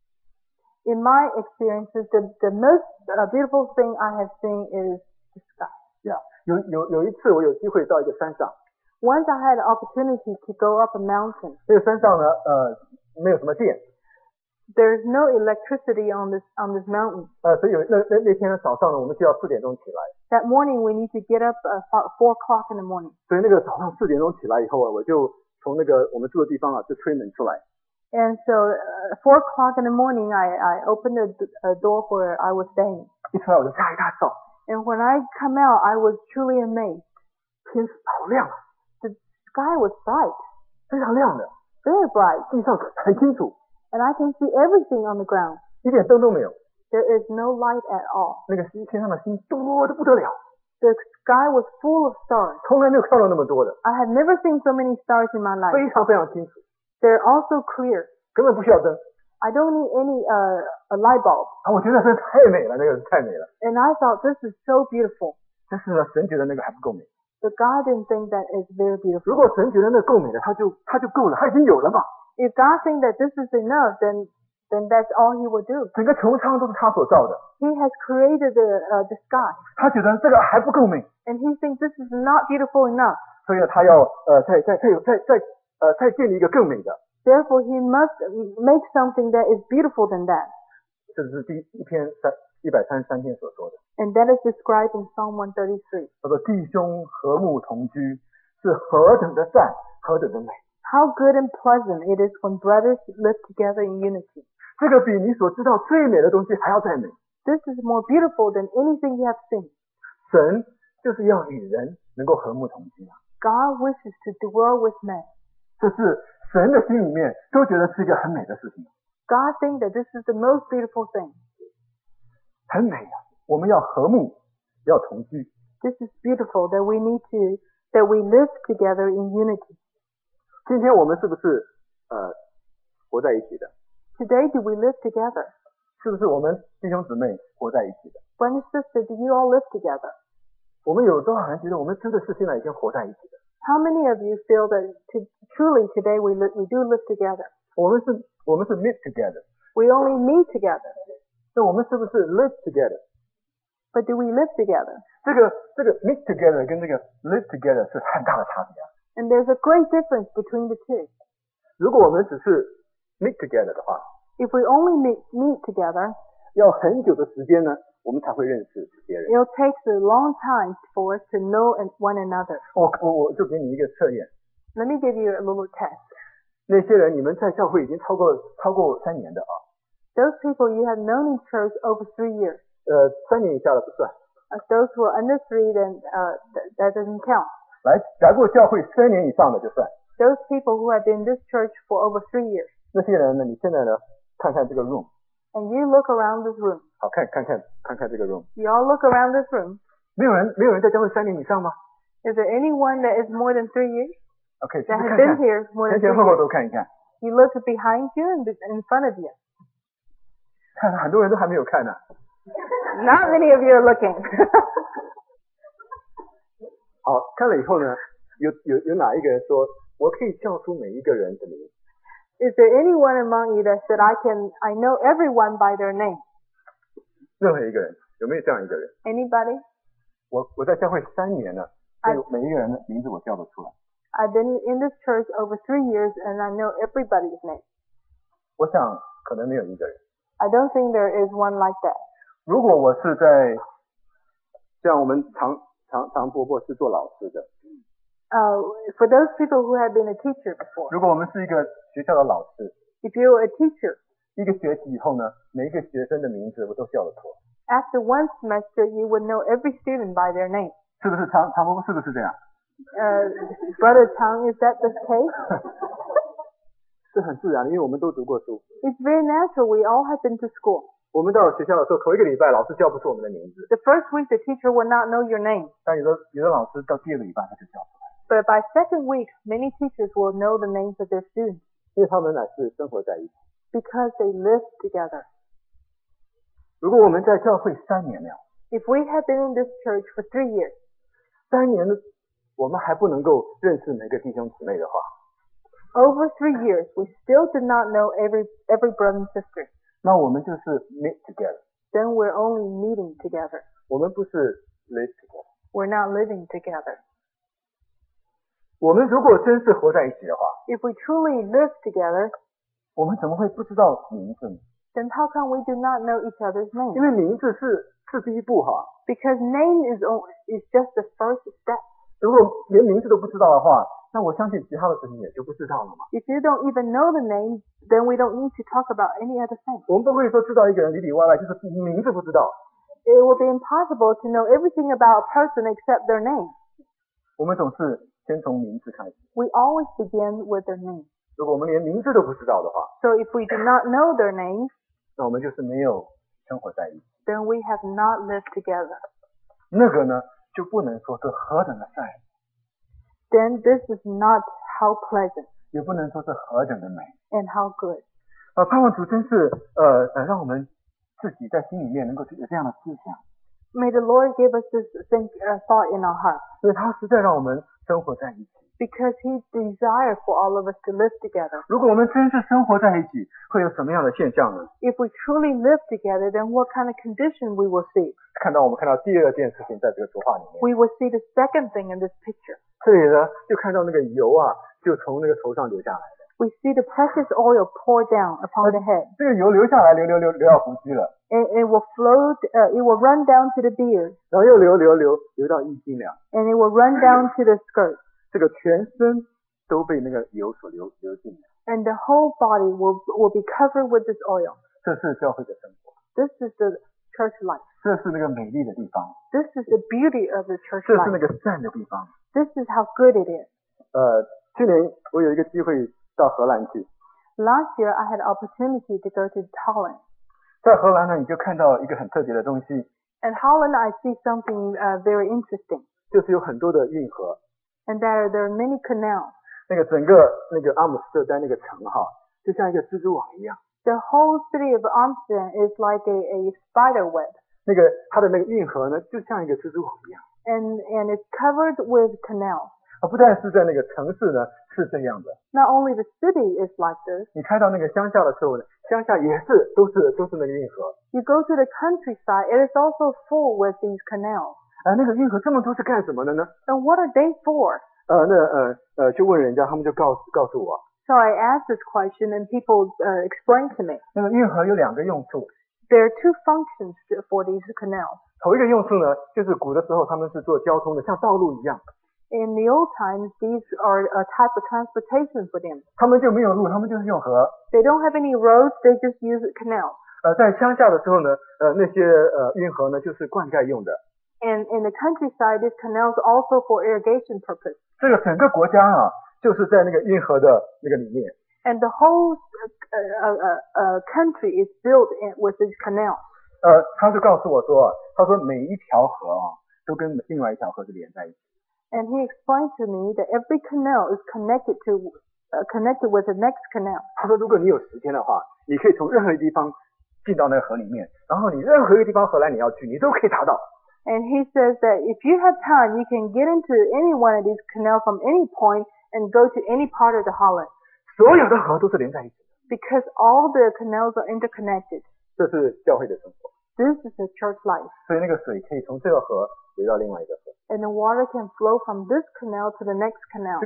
In my experiences, the the most uh, beautiful thing I have seen is the sky. Yeah， 有有有一次我有机会到一个山上。 Once I had an opportunity to go up a mountain. 那个山上呢，呃，没有什么电。 There is no electricity on this on this mountain. 呃，所以有那那那天早上呢，我们就要四点钟起来。 That morning we need to get up uh, four o'clock in the morning. 所以那个早上四点钟起来以后啊，我就从那个我们住的地方啊，就推门出来。 And so uh, four o'clock in the morning, I I opened the a door where I was staying. 一出来我就吓一大跳， And when I come out, I was truly amazed. 天好亮啊， The sky was bright, 非常亮的， very bright, 地上很清楚， and I can see everything on the ground. 一点灯都没有。 There is no light at all. 那个星天上的星多的不得了， The sky was full of stars. 从来没有看到那么多的， I have never seen so many stars in my life. 非常非常清楚， They're also clear. 根本不需要灯。 I don't need any uh, a light bulb. 啊，我觉得这太美了，那个太美了。 And I thought this is so beautiful. 但是呢，神觉得那个还不够美。 But God didn't think that is very 如 beautiful. 果神觉得那够美的，他就他就够了，他已经有了嘛。 If God thinks that this is enough, then then that's all He will do. 整个穹苍都是他所造的， He has created the uh, the sky, 他觉得这个还不够美， and He thinks this is not beautiful enough. 所以呢，他要呃再再再有再再呃再建立一个更美的。 Therefore, He must make something that is beautiful than that. 这是第一篇三一百三十三篇所说的。 And that is described in Psalm one thirty-three. 他说：“弟兄和睦同居，是何等的善，何等的美。 How good and pleasant it is when brothers live together in unity. 这个比你所知道最美的东西还要再美。 This is more beautiful than anything you have seen. 神就是要与人能够和睦同居啊， God wishes to dwell with men. 这是神的心里面都觉得是一个很美的事情， God thinks that this is the most beautiful thing. 很美啊！我们要和睦，要同居。 This is beautiful that we need to, that we live together in unity. 今天我们是不是呃活在一起的？ Today, do we live together? 是不是我们弟兄姊妹活在一起的？ Brother and sister, do you all live together? 我们有多少人觉得我们真的是现在已经活在一起的？ How many of you feel that to, truly today we li- we do live together? 我们是，我们是 meet together， We only meet together, 那我们是不是 live together？ but do we live together? 这个这个 meet together 跟这个 live together 是很大的差别啊！ And there's a great difference between the two. 如果我们只是 meet together 的话， If we only meet, meet together, 要很久的时间呢，我们才会认识别人。 it'll take a long time for us to know and- one another. 我我我就给你一个测验， Let me give you a little test. 那些人你们在教会已经超过超过三年的啊， Those people you have known in church over three years. 呃，三年以下的不算。 Uh, those who are under three, then uh, th- that doesn't count. 来，来过教会三年以上的就算。 Those people who have been in this church for over three years. 那些人呢，你现在呢，看看这个 room， And you look around this room. 好看看看看看这个 room， You all look around this room. 没有人没有人在教会三年以上吗 Is there anyone that is more than three years? ？OK， That 看 has been 看 here more 前 than 前 three 后后 years? 都看一看， You look behind you and in front of you. 看很多人都还没有看呢。 Not many of you are looking. 好，看了以后呢，有有有哪一个人说，我可以叫出每一个人的名字？ Is there anyone among you that said, I can, I know everyone by their name? 任何一个人，有没有这样一个人？ Anybody? 我我在教会三年了，所以每一个人的名字我叫得出来。 I've been in this church over three years and I know everybody's name. 我想可能没有一个人。 I don't think there is one like that. 如果我是在像我们常常常伯伯是做老师的， Uh, for those people who have been a teacher before, 如果我们是一个学校的老师， if you're a teacher, 一个学期以后呢，每一个学生的名字我都叫得出来， after one semester you would know every student by their name. 是不是常常伯伯是不是这样？ Uh, Brother Tang, is that the case? 是很自然的，因为我们都读过书。 It's very natural. We all have been to school. 我们到学校的时候，头一个礼拜老师叫不出我们的名字， The first week the teacher will not know your name, 但有的有的老师到第二个礼拜他就叫出来， but by second week many teachers will know the names of their students 因为他们乃是生活在一起。 because they live together. 如果我们在教会三年了， If we have been in this church for three years, 三年的我们还不能够认识每个弟兄姊妹的话， over three years we still did not know every every brother and sister, 那我们就是 meet together， then we're only meeting together. 我们不是 live together。 We're not living together. 我们如果真是活在一起的话， If we truly live together, 我们怎么会不知道名字呢？ then how come we do not know each other's 因 names? 为名字是是第一步哈。 Because name is o- is just the first step. 如果连名字都不知道的话，那我相信其他的事情也就不知道了嘛。 If you don't even know the name, then we don't need to talk about any other thing. 我们不会说知道一个人里里外外，就是名字不知道。 It would be impossible to know everything about a person except their name. 我们总是先从名字开始。 We always begin with their name. 如果我们连名字都不知道的话， So if we do not know their names, 那我们就是没有生活在一起。 then we have not lived together. 那个呢，就不能说是何等的善， Then this is not how pleasant 也不能说是何等的美。 and how good. 呃，盼望主真是呃呃，让我们自己在心里面能够有这样的思想， May the Lord give us this think, uh, thought in our hearts, 所以他实在让我们生活在一起。 because He desires for all of us to live together. 如果我们真是生活在一起，会有什么样的现象呢？ If we truly live together, then what kind of condition we will see? 看到我们看到第二件事情，在这个图画里面， We will see the second thing in this picture. 这里呢就看到那个油啊，就从那个头上流下来的。 We see the precious oil pour down upon the head, 这个油流下来，流流流流到胡须了， and it will flow, uh, it will run down to the beard, 然后又流流流流到衣襟了， and it will run down to the skirt, 这个全身都被那个油所流流进了。 and the whole body will will be covered with this oil. 这是教会的生活， This is the church life. 这是那个美丽的地方， This is the beauty of the church 这是那 life. 个善的地方。 This is how good it is. 呃，去年我有一个机会到荷兰去， Last year, I had opportunity to go to Holland. 在荷兰呢，你就看到一个很特别的东西， In Holland, I see something uh, very interesting, 就是有很多的运河， and there there are many canals. 那个整个那个阿姆斯特丹那个城哈，就像一个蜘蛛网一样。 The whole city of Amsterdam is like a, a spider web, 那个它的那个运河呢，就像一个蜘蛛网一样。 and and it's covered with canals. 啊，不但是在那个城市呢是这样的， Not only the city is like this. 你开到那个乡下的时候呢，乡下也是都是都是那个运河。 You go to the countryside, it is also full with these canals. 啊，那个运河这么多是干什么的呢？ And what are they for? 呃，那呃呃，就问人家，他们就告诉告诉我， So I asked this question, and people uh, explained to me. 那个运河有两个用处。 There are two functions for these canals. 头一个用处呢，就是古的时候他们是做交通的，像道路一样， In the old times, these are a type of transportation for them. 他们就没有路，他们就是用河。 They don't have any roads, they just use canals. 呃，在乡下的时候呢，呃，那些呃运河呢就是灌溉用的。 And in the countryside, these canals are also for irrigation purpose. 这个整个国家啊，就是在那个运河的那个里面。 And the whole uh, uh, uh, uh, country is built in, with these canals. 呃，他就告诉我说，他说每一条河啊，都跟另外一条河是连在一起。 And he explained to me that every canal is connected to uh, connected with the next canal. 他说，如果你有时间的话，你可以从任何一个地方进到那个河里面，然后你任何一个地方荷兰你要去，你都可以达到。 And he says that if you have time, you can get into any one of these canals from any point and go to any part of the Holland. 所有的河都是连在一起的， Because all the canals are interconnected. 这是教会的生活。 This is the church life. 所以那个水可以从这个河流到另外一个河。 And the water can flow from this canal to the next canal. 这个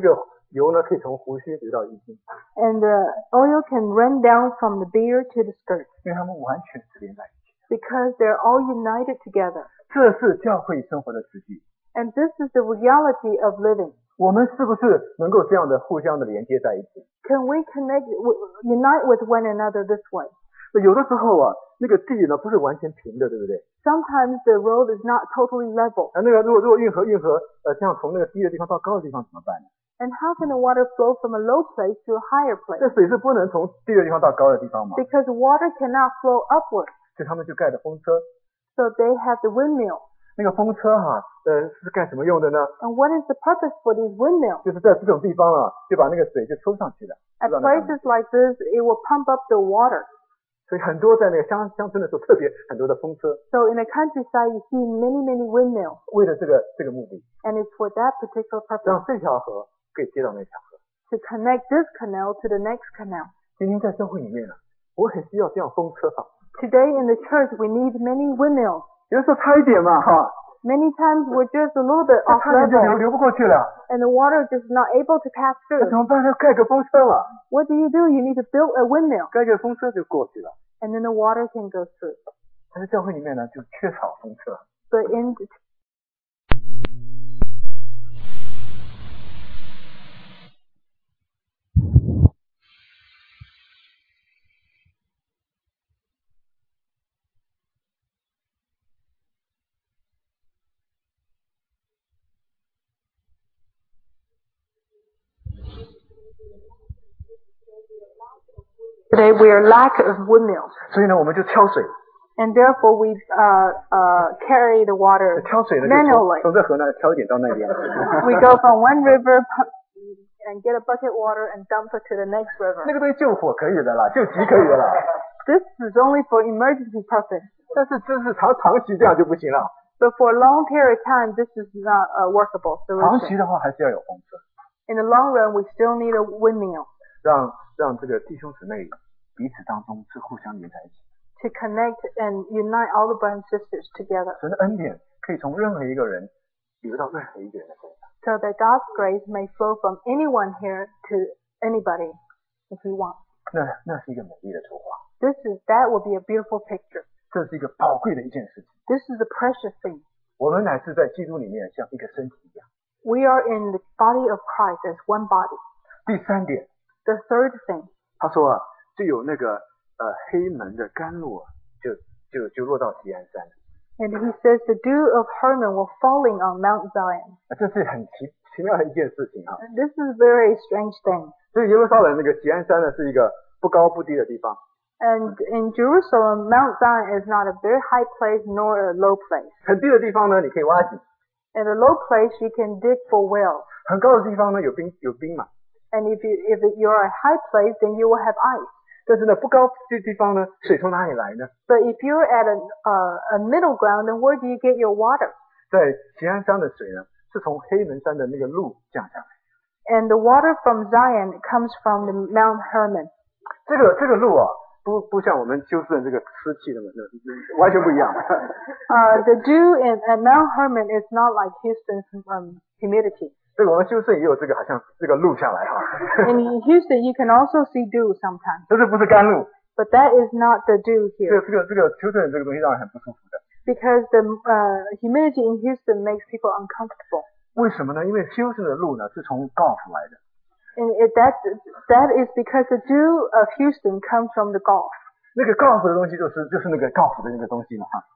油呢可以从胡须流到衣襟， And the oil can run down from the beard to the skirt 因为它们完全是连在一起。 because they're all united together. 这是教会生活的实际。 And this is the reality of living. 我们是不是能够这样的互相的连接在一起？ Can we connect, unite with one another this way? 有的时候啊，那个地呢不是完全平的，对不对？ Sometimes the road is not totally level. 啊，那个如果如果运河运河呃这样从那个低的地方到高的地方怎么办呢？ And how can the water flow from a low place to a higher place? 这水是不能从低的地方到高的地方嘛， Because water cannot flow upward. 所以他们就盖的风车。 So they have the windmill. 那个风车哈、呃是干什么用的呢？ And what is the purpose for these windmills? 就是在这种地方啊，就把那个水就抽上去了。 At places like this, it will pump up the water. 所以很多在那个乡乡村的时候，特别很多的风车， So in the countryside, you see many, many windmills. 为了这个这个目的， And it's for that particular 让 purpose, 这条河可以接到那条河。 to connect this canal to the next canal. 今天在教会里面呢、啊，我很需要这样风车啊。 Today in the church, we need many windmills. 有的时候差一点嘛哈， Many times we're just a little bit off 差一点就流 level 流不过去了， and the water just not able to pass 那 through. 怎么办呢？盖个风车嘛， What do you do? You need to build a windmill 盖个风车就过去了。 and then the water can go through. 但是教会里面呢，就缺少风车。 But in today we are lack of windmills. 所以呢，我们就挑水， And therefore we uh, uh, carry the water 挑水呢就 manually. 从从这河呢挑一点到那边。 We go from one river pu- and get a bucket water and dump it to the next river. 那个东西救火可以的啦，救急可以的啦， This is only for emergency purpose. 但是这是长长期这样就不行了。 But for a long period of time, this is not a workable 长期 solution. 的话还是要有风车， In the long run, we still need a windmill 让让这个弟兄姊妹彼此当中是互相连在一起。 to connect and unite all the brothers and sisters together 神的恩典可以从任何一个人流到任何一个人的身上。 so that God's grace may flow from anyone here to anybody if we want. 那那是一个美丽的图画， This is, that will be a beautiful picture. 这是一个宝贵的一件事情。 This is a precious thing. 我们乃是在基督里面像一个身体一样。 We are in the body of Christ as one body. 第三点， The third thing, 他说啊，就有那个呃黑门的甘露啊，就就就落到锡安山了。 and he says the dew of Hermon will falling on Mount Zion. 啊这是很奇奇妙的一件事情啊。 And this is a very strange thing. 所以耶路撒冷那个锡安山呢，是一个不高不低的地方。 And in Jerusalem, Mount Zion is not a very high place nor a low place. 很低的地方呢，你可以挖井； In a low place, you can dig for wells. 很高的地方呢，有冰有冰嘛。 And if you if you're a high place, then you will have ice. 但是呢，不高的地方呢，水从哪里来呢？ But if you're at a uh, a middle ground, then where do you get your water? 在锡安山的水呢，是从黑门山的那个路降下来。 And the water from Zion comes from the Mount Hermon. 这个这个路啊，不不像我们休斯顿这个湿气的，那那完全不一样。 Uh, the dew in, at Mount Hermon is not like Houston's um, humidity. 这个我们休斯顿也有这个，好像这个路下来哈。 In Houston, you can also see dew sometimes. 这是不是甘露？ But that is not the dew 这 here. 个这个这个休斯顿这个东西让人很不舒服的。 Because the uh, humidity in Houston makes people uncomfortable. 为什么呢？因为休斯顿的路呢是从高尔夫来的。 And it, that, that is because the dew of Houston comes from the Gulf. 那个高尔夫的东西就是就是那个高尔夫的那个东西嘛哈。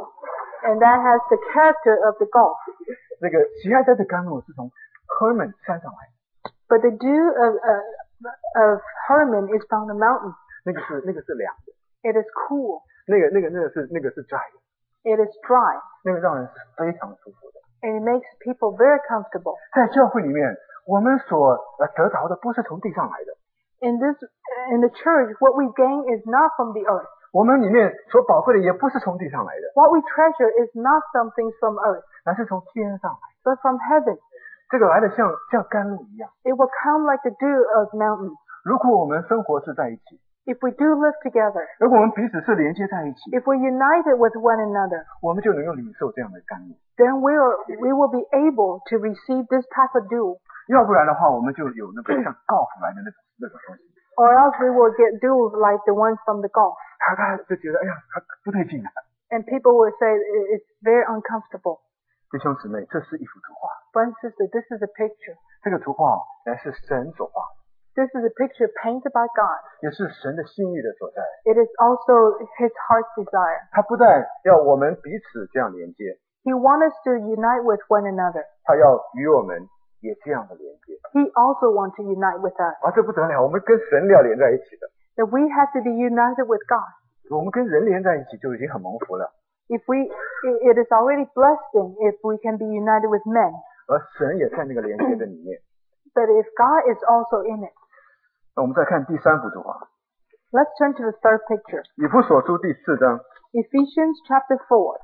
And that has the character of the Gulf. 那个锡安山的甘露是从 Hermon 山上来的， But the dew of, uh, of Hermon is from the mountain. 那个是那个是凉的， It is cool. 那个那个那个是那个是 dry 的， It is dry. 那个让人是非常舒服的。 And it makes people very comfortable. 在教会里面，我们所呃得着的不是从地上来的， In this, in the church, what we gain is not from the earth. 我们里面所宝贵的也不是从地上来的， What we treasure is not something from earth, 而是从天上来。 but from heaven. 这个来的像像甘露一样。 It will come like the dew of mountains. 如果我们生活是在一起， If we do live together, 如果我们彼此是连接在一起， if we're united with one another, 我们就能够领受这样的甘露。 then we are, we will be able to receive this type of dew. 要不然的话，我们就有那个像 golf 来的那种那种东西。 Or else we will get do like the ones from the Gulf. 他他就觉得哎呀，他不对劲啊。 And people will say it's very uncomfortable. 弟兄姊妹，这是一幅图画。 Brother and sister, this is a picture. 这个图画乃是神所画。 This is a picture painted by God. 也是神的心意的所在。 It is also His heart's desire. 他不但要我们彼此这样连接。 He wants us to unite with one another. 他要与我们也这样的连接。 He also wants to unite with us. 啊，这不得了，我们跟神要连在一起的。 That we have to be united with God. 我们跟人连在一起就已经很蒙福了。 If we, it is already blessing if we can be united with men. 而神也在那个连接的里面。 But if God is also in it. 那我们再看第三幅图画。 Let's turn to the third picture. 以弗所书第四章。 Ephesians chapter four.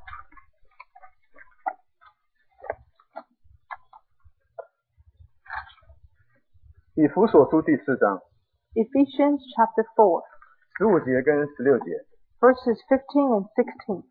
以弗所书第四章。 Ephesians chapter four. 十五节跟十六节。 Verses fifteen and sixteen.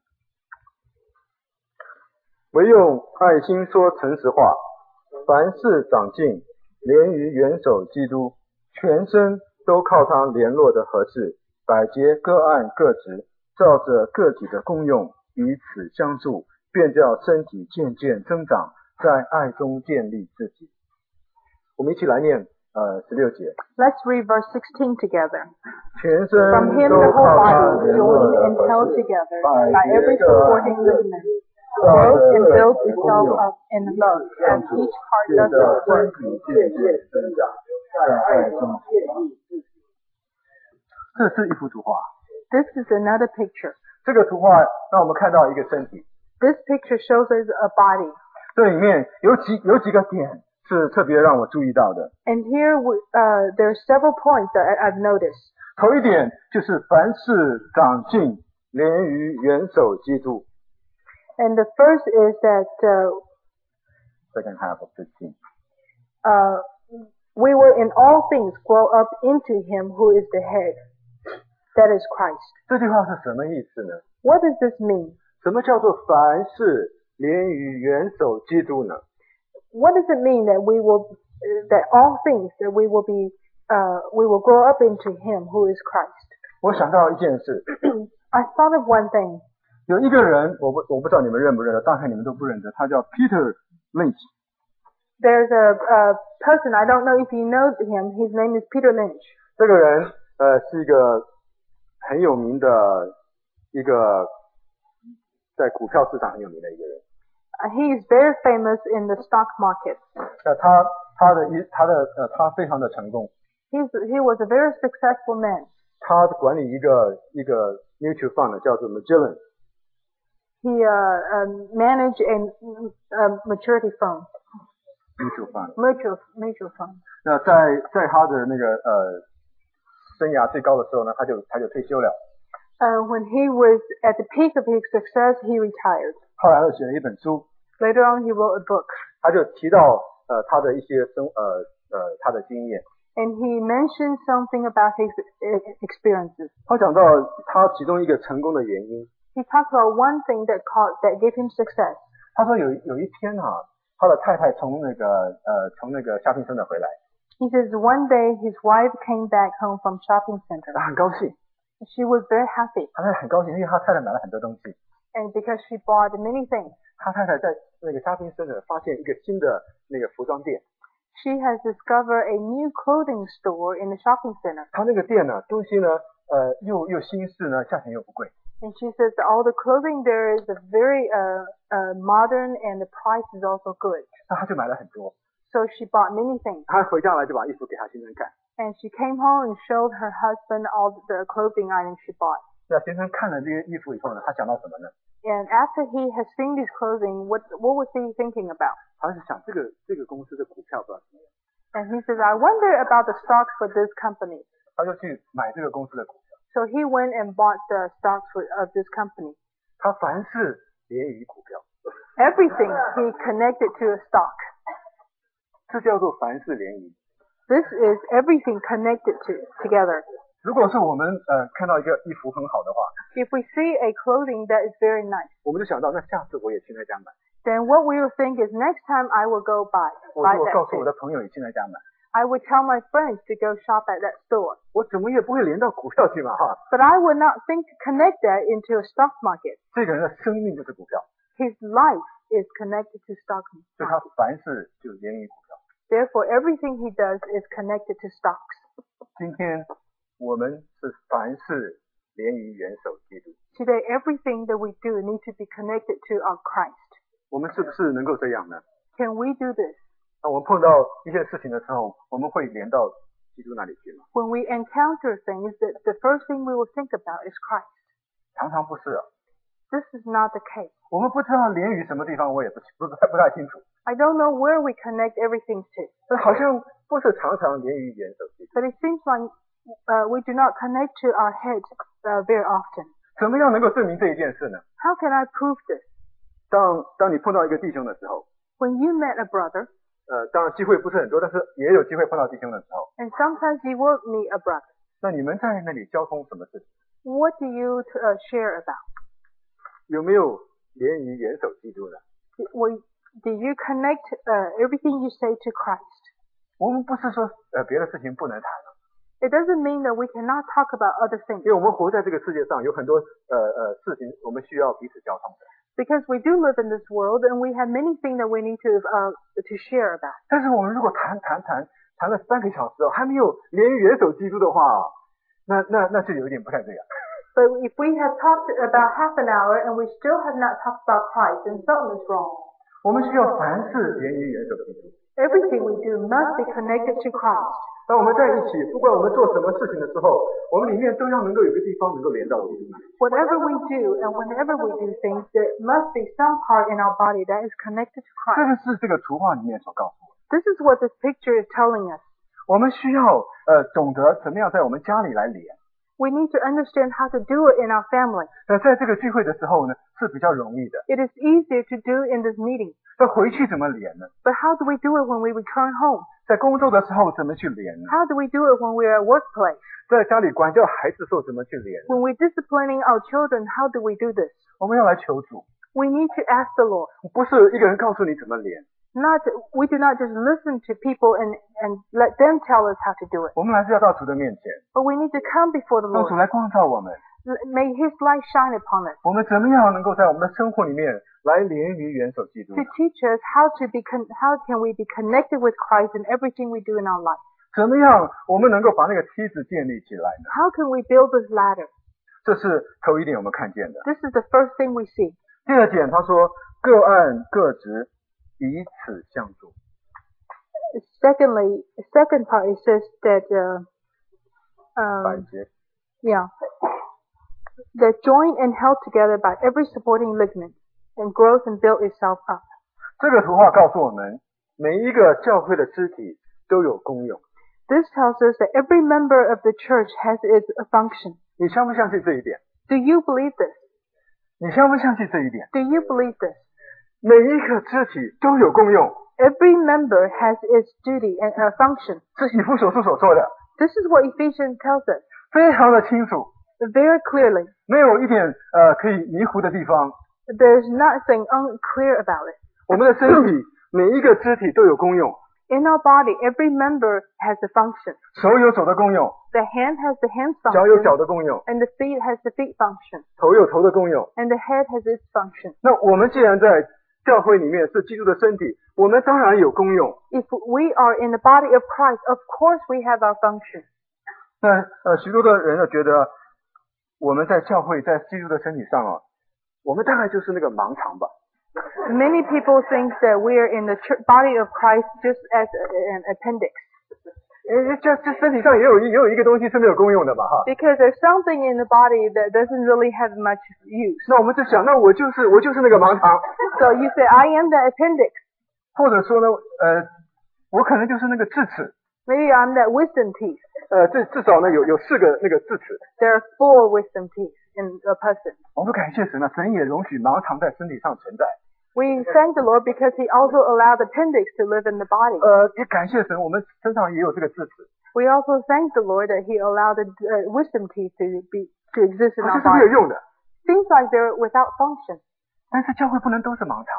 唯用爱心说诚实话，凡事长进，连于元首基督，全身都靠他联络的合适，百节各按各职，照着个体的功用彼此相助，便叫身体渐渐增长，在爱中建立自己。我们一起来念呃十六节。 Let's read verse sixteen together. 全身 From him 都 the whole 靠他 body, 联络 joined 的 and 合 held 适， together 百 by 节 every 各按 supporting 各职， ligament, 照 grows 着 and 个 builds 体的功 itself 用 up in love, as each part 借 does 着 its 身 work. 体渐渐增长，在爱中建立自己。这是一幅图画。 This is another picture. 这个图画让我们看到一个身体。 This picture shows us a body. 这里面有几有几个点是特别让我注意到的。 And here we, uh, there are several points that I, I've noticed. 头一点就是凡事长进，连于元首基督。 And the first is that uh, Second half of fifteen. uh, we will in all things grow up into him who is the head, that is Christ. 这句话是什么意思呢？ What does this mean? 什么叫做凡事连于元首基督呢？ What does it mean that we will, that all things that we will be, uh, we will grow up into him who is Christ? 我想到一件事。 I thought of one thing. 有一个人，我不我不知道你们认不认得，大概你们都不认得，他叫 Peter Lynch。 There's a, a person, I don't know if you know him, his name is Peter Lynch. 这个人呃是一个很有名的一个在股票市场很有名的一个人。 Uh, he is very famous in the stock market. 那他他的一他的呃他非常的成功。 He's, he was a very successful man. 他管理一个一个 mutual fund 叫做 Magellan。 He uh, uh, managed a uh, maturity fund. mutual fund。 Mutual, mutual fund. 那在在他的那个呃生涯最高的时候呢，他就他就退休了。 Uh, when he was at the peak of his success, he retired. 后来他写了一本书。 Later on, he wrote a book. 他就提到呃他的一些生呃呃他的经验。 And he mentioned something about his experiences. 他讲到他其中一个成功的原因。 He talked about one thing that caused, that gave him success. 他说有有一天啊，他的太太从那个呃从那个 shopping center 回来。 He says one day his wife came back home from shopping center. 他很高兴。 She was very happy. 他很高兴，因为他太太买了很多东西。 And because she bought many things. 他太太在那个 shopping center 发现一个新的那个服装店。 She has discovered a new clothing store in the shopping center. 他那个店呢，东西呢，呃，又又新式呢，价钱又不贵。 And she says all the clothing there is a very uh, uh, modern and the price is also good. 那他就买了很多。 So she bought many things. 他回家来就把衣服给他先生看。 And she came home and showed her husband all the clothing items she bought. 那先生看了这些衣服以后呢，他想到什么呢？ And after he has seen these clothing, what what was he thinking about? 他是想这个这个公司的股票不知道怎么样。 And he says, I wonder about the stocks for this company. 他就去买这个公司的股票。 So he went and bought the stocks for, of this company. 他凡事连于股票。 Everything he connected to a stock. 这叫做凡事连于。 This is everything connected to together. 如果是我们呃看到一个衣服很好的话， If we see a clothing that is very nice, 我们就想到那下次我也去那家买。 then what we will think is next time I will go buy, 我 buy 如果 that 告诉我 thing. 的朋友你去那家买， I would tell my friends to go shop at that store. 我怎么也不会连到股票去嘛哈。 But I would not think to connect that into a stock market. 这个人的生命就是股票， His life is connected to stock 所以他 market. 凡事就连于股票。 Therefore, everything he does is connected to stocks. 今天我们是凡事连于元首基督， Today, everything that we do needs to be connected to our Christ. 我们是不是能够这样呢？ Can we do this? 当我们碰到一件事情的时候，我们会连到基督那里去吗？ When we encounter things, that the first thing we will think about is Christ. 常常不是啊。 This is not the case. 我们不知道连于什么地方，我也不不不太不太清楚。 I don't know where we connect everything to, 但好像不是常常连于元首基督。 but it seems like uh, we do not connect to our head uh, very often. 怎么样能够证明这一件事呢？ How can I prove this? 当当你碰到一个弟兄的时候， When you met a brother, 呃，当然机会不是很多，但是也有机会碰到弟兄的时候， and sometimes you will meet a brother, 那你们在那里交通什么事情？ what do you uh, share about? 有没有连于元首基督呢？ Well, do you connect uh, everything you say to Christ? 我们不是说呃别的事情不能谈了， It doesn't mean that we cannot talk about other things, 因为我们活在这个世界上，有很多呃呃事情我们需要彼此交通的。 because we do live in this world and we have many things that we need to uh, to share about. 但是我们如果谈谈谈谈了三个小时哦，还没有连于元首基督的话，那那那就有一点不太对啊。 But if we have talked about half an hour and we still have not talked about Christ, then something is wrong. 我们需要凡事连于元首基督。 Everything we do must be connected to Christ. 当我们在一起，不管我们做什么事情的时候，我们里面都要能够有个地方能够连到基督。 Whatever we do and whenever we do things, there must be some part in our body that is connected to 这 Christ. 个是这个图画里面所告诉我的。 This is what this picture is telling us. 我们需要呃懂得怎么样在我们家里来连。 We need to understand how to do it in our family. 那在这个聚会的时候呢，是比较容易的。 It is easier to do in this meeting. 那回去怎么连呢？ But how do we do it when we return home? 在工作的时候怎么去连呢？ How do we do it when we are at workplace? 在家里管教孩子的时候怎么去连？ When we're disciplining our children, how do we do this? 我们要来求主， We need to ask the Lord. 不是一个人告诉你怎么连， Not, we do not just listen to people and, and let them tell us how to do it. 我们还是要到主的面前， But we need to come before the 让主 Lord. 来光照我们。 May His light shine upon us 我们怎么样能够在我们的生活里面来连于元首基督 to？ teach us how to be, con- how can we be connected with Christ in everything we do in our life? 怎么样我们能够把那个梯子建立起来呢？ How can we build this ladder? 这是头一点我们看见的。 This is the first thing we see. 第二点，他说各按各职，彼此相助。 Secondly, second part it says that, uh, 百 um, 节 yeah, that joined and held together by every supporting ligament and grows and built itself up. 这个图画告诉我们，每一个教会的肢体都有功用。 This tells us that every member of the church has its function. 你相不相信这一点？ Do you believe this? 你相不相信这一点？ Do you believe this? 每一个肢体都有功用， Every member has its duty and uh, function. 是以弗所书所说的， This is what Ephesians tells us 非常的清楚， very clearly. 没有一点呃可以迷糊的地方。 There's nothing unclear about it. 我们的身体每一个肢体都有功用， In our body, every member has a function. 手有手的功用， The hand has the hand 脚有 function, 脚的功用， and the feet has the feet function, 头有头的功用。 and the head has its function. 那我们既然在教会里面是基督的身体，我们当然有功用。 If we are in the body of Christ, of course we have our function. 那呃，许多的人呢觉得我们在教会在基督的身体上啊，我们大概就是那个盲肠吧。 Many people think that we are in the ch- body of Christ just as a, an appendix. 诶，这这身体上也有一也有一个东西是没有功用的吧哈。 Because there's something in the body that doesn't really have much use. 那我们就想，那我就是我就是那个盲肠， So you say, I am the appendix. 或者说呢，呃，我可能就是那个智齿， Maybe I'm that wisdom teeth. 呃，至至少呢有有四个那个智齿。 There are four wisdom teeth in a person. 我们感谢神啊，神也容许盲肠在身体上存在。 We thank the Lord because He also allowed appendix to live in the body. 呃，也感谢神，我们身上也有这个智齿。 We also thank the Lord that He allowed the uh, wisdom teeth to be to exist in 它 our 就是没有 body. 用的。 Seems like they're without function. 但是教会不能都是盲肠，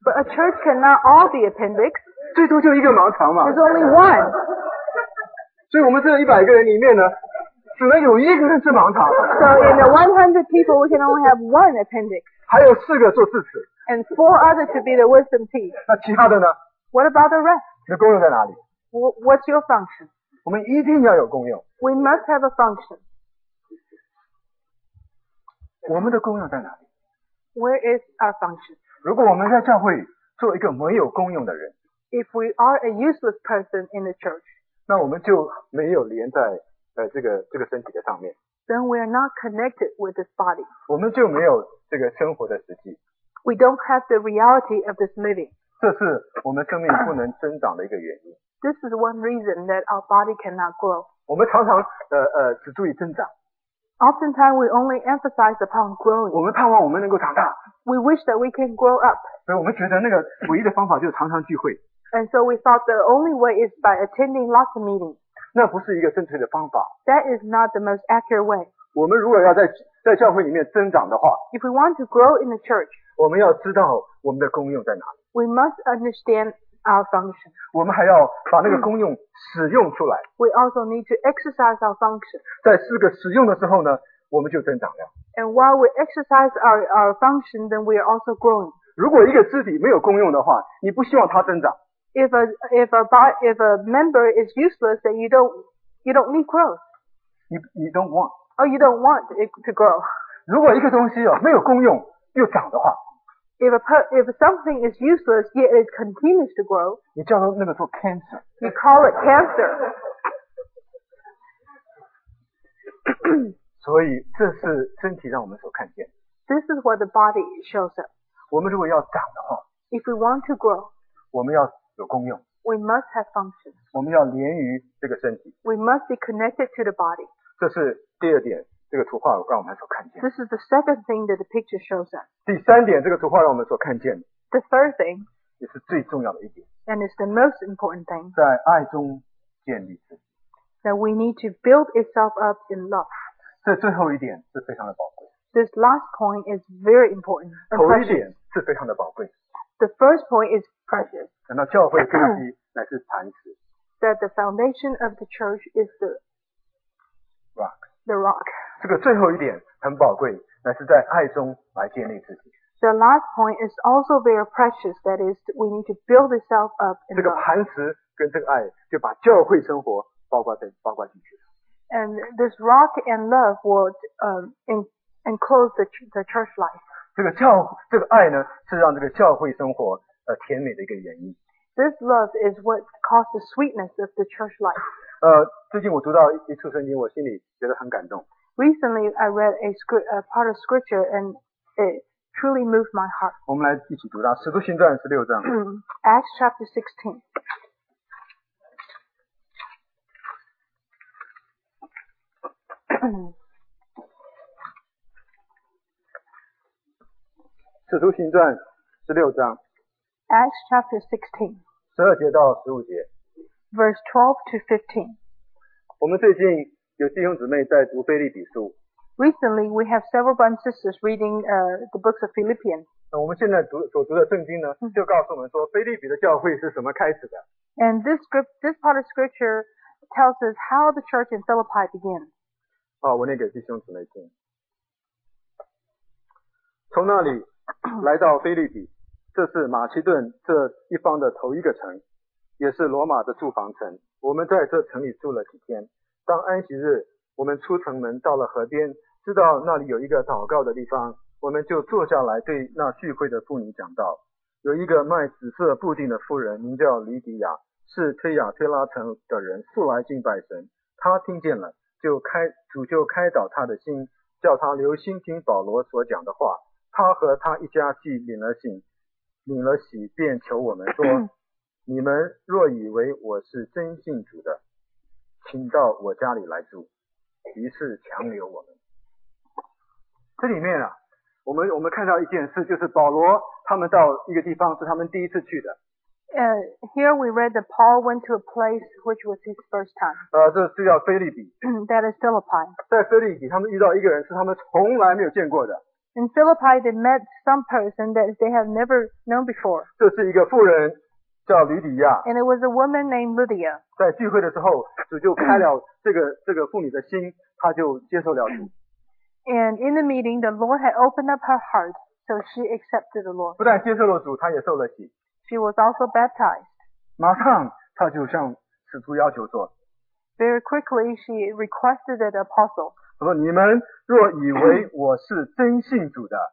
But a church cannot all be appendix. 最多就一个盲肠嘛。 There's only one. 所以我们这一百个人里面呢，只能有一个人是盲肠， So in the one hundred people, we can only have one appendix. 还有四个做智齿。 And four others to be the wisdom teeth. 那其他的呢？ What about the rest? 你的功用在哪里？ Wh- What's your function? 我们一定要有功用。 We must have a function. 我们的功用在哪里？ Where is our function? 如果我们在教会做一个没有功用的人， If we are a useless person in the church, 那我们就没有连在呃这个这个身体的上面， then we are not connected with this body. 我们就没有这个生活的实际。 We don't have the reality of this living. 这是我们生命不能增长的一个原因。 This is one reason that our body cannot grow. 我们常常呃呃只注意增长， Oftentimes we only emphasize upon 我 growing. 们盼望我们能够长大， We wish that we can grow up. 所以我们觉得那个唯一的方法就是常常聚会， And so we thought the only way is by attending lots of meetings. 那不是一个正确的方法。 That is not the most accurate way. 我们如果要在在教会里面增长的话， If we want to grow in the church, 我们要知道我们的功用在哪里， we must understand our function. 我们还要把那个功用使用出来。 We also need to exercise our function. 在四个使用的时候呢，我们就增长了。 And while we exercise our, our function, then we are also growing. 如果一个肢体没有功用的话，你不希望它增长， If a if a bo- if a member is useless, then you don't you don't need growth, 你你 don't want。 or you don't want it to grow. 如果一个东西哦没有功用又长的话， If a per- if something is useless yet it continues to grow, 你叫它那个做 cancer。 you call it cancer. 所以这是身体让我们所看见。 This is what the body shows us. 我们如果要长的话， If we want to grow, 我们要有功用， we must have function. 我们要连于这个身体。 We must be connected to the body. 这是第二点，这个图画让我们所看见。 This is the second thing that the picture shows us. 第三点，这个图画让我们所看见， The third thing, 也是最重要的一点， and it's the most important thing, 在爱中建立自己。 that we need to build itself up in love. 这最后一点是非常的宝贵， This last point is very important and 头一 precious. 点是非常的宝贵。 The first point is precious, 等到教会根基乃是磐石 that the foundation of the church is the, rock， the rock. 这个最后一点很宝贵，乃是在爱中来建立自己。 The last point is also very precious, that is, we need to build itself up in 这个 love. 磐石跟这个爱就把教会生活包括在包括进去了。 And this rock and love will um, in, enclose the, ch- the church life. 这个教这个爱呢，是让这个教会生活呃甜美的一个原因。 This love is what caused the sweetness of the church life. 呃，最近我读到一一处圣经，我心里觉得很感动。 Recently, I read a, script, a part of scripture and it truly moved my heart. 我们来一起读到《使徒行传》十六章。 Acts chapter sixteen. 使徒行传十六章 Acts chapter sixteen, 十二节到十五节。 verse twelve to fifteen. 我们最近有弟兄姊妹在读腓立比书， Recently, we have several brothers and sisters reading uh, the books of Philippians. 那我们现在读所读的圣经呢，就告诉我们说，腓立比的教会是什么开始的？ And this script, this part of scripture tells us how the church in Philippi began. 啊，我念给弟兄姊妹听。从那里来到腓立比，这是马其顿这一方的头一个城，也是罗马的住房城。我们在这城里住了几天。当安息日，我们出城门到了河边，知道那里有一个祷告的地方，我们就坐下来对那聚会的妇女讲道。有一个卖紫色布丁的妇人，名叫黎迪亚，是推亚推拉城的人，素来敬拜神。她听见了，就开主就开导她的心，叫她留心听保罗所讲的话。她和她一家既领了信，领了喜，便求我们说：你们若以为我是真信主的，请到我家里来住。于是强留我们。这里面啊，我们我们看到一件事，就是保罗他们到一个地方是他们第一次去的。 Uh, here we read that Paul went to a place which was his first time. 呃，这是叫腓立比。 That is Philippi. 在腓立比，他们遇到一个人是他们从来没有见过的。 In Philippi, they met some person that they have never known before. 这是一个妇人叫吕底亚， And it was a woman named Lydia. 在聚会的时候，主就开了这个这个妇女的心，她就接受了主。 And in the meeting, the Lord had opened up her heart, so she accepted the Lord. 不但接受了主，她也受了洗。 She was also baptized. 马上她就向使徒要求说 Very quickly, she requested the apostle, 她说你们若以为我是真信主的，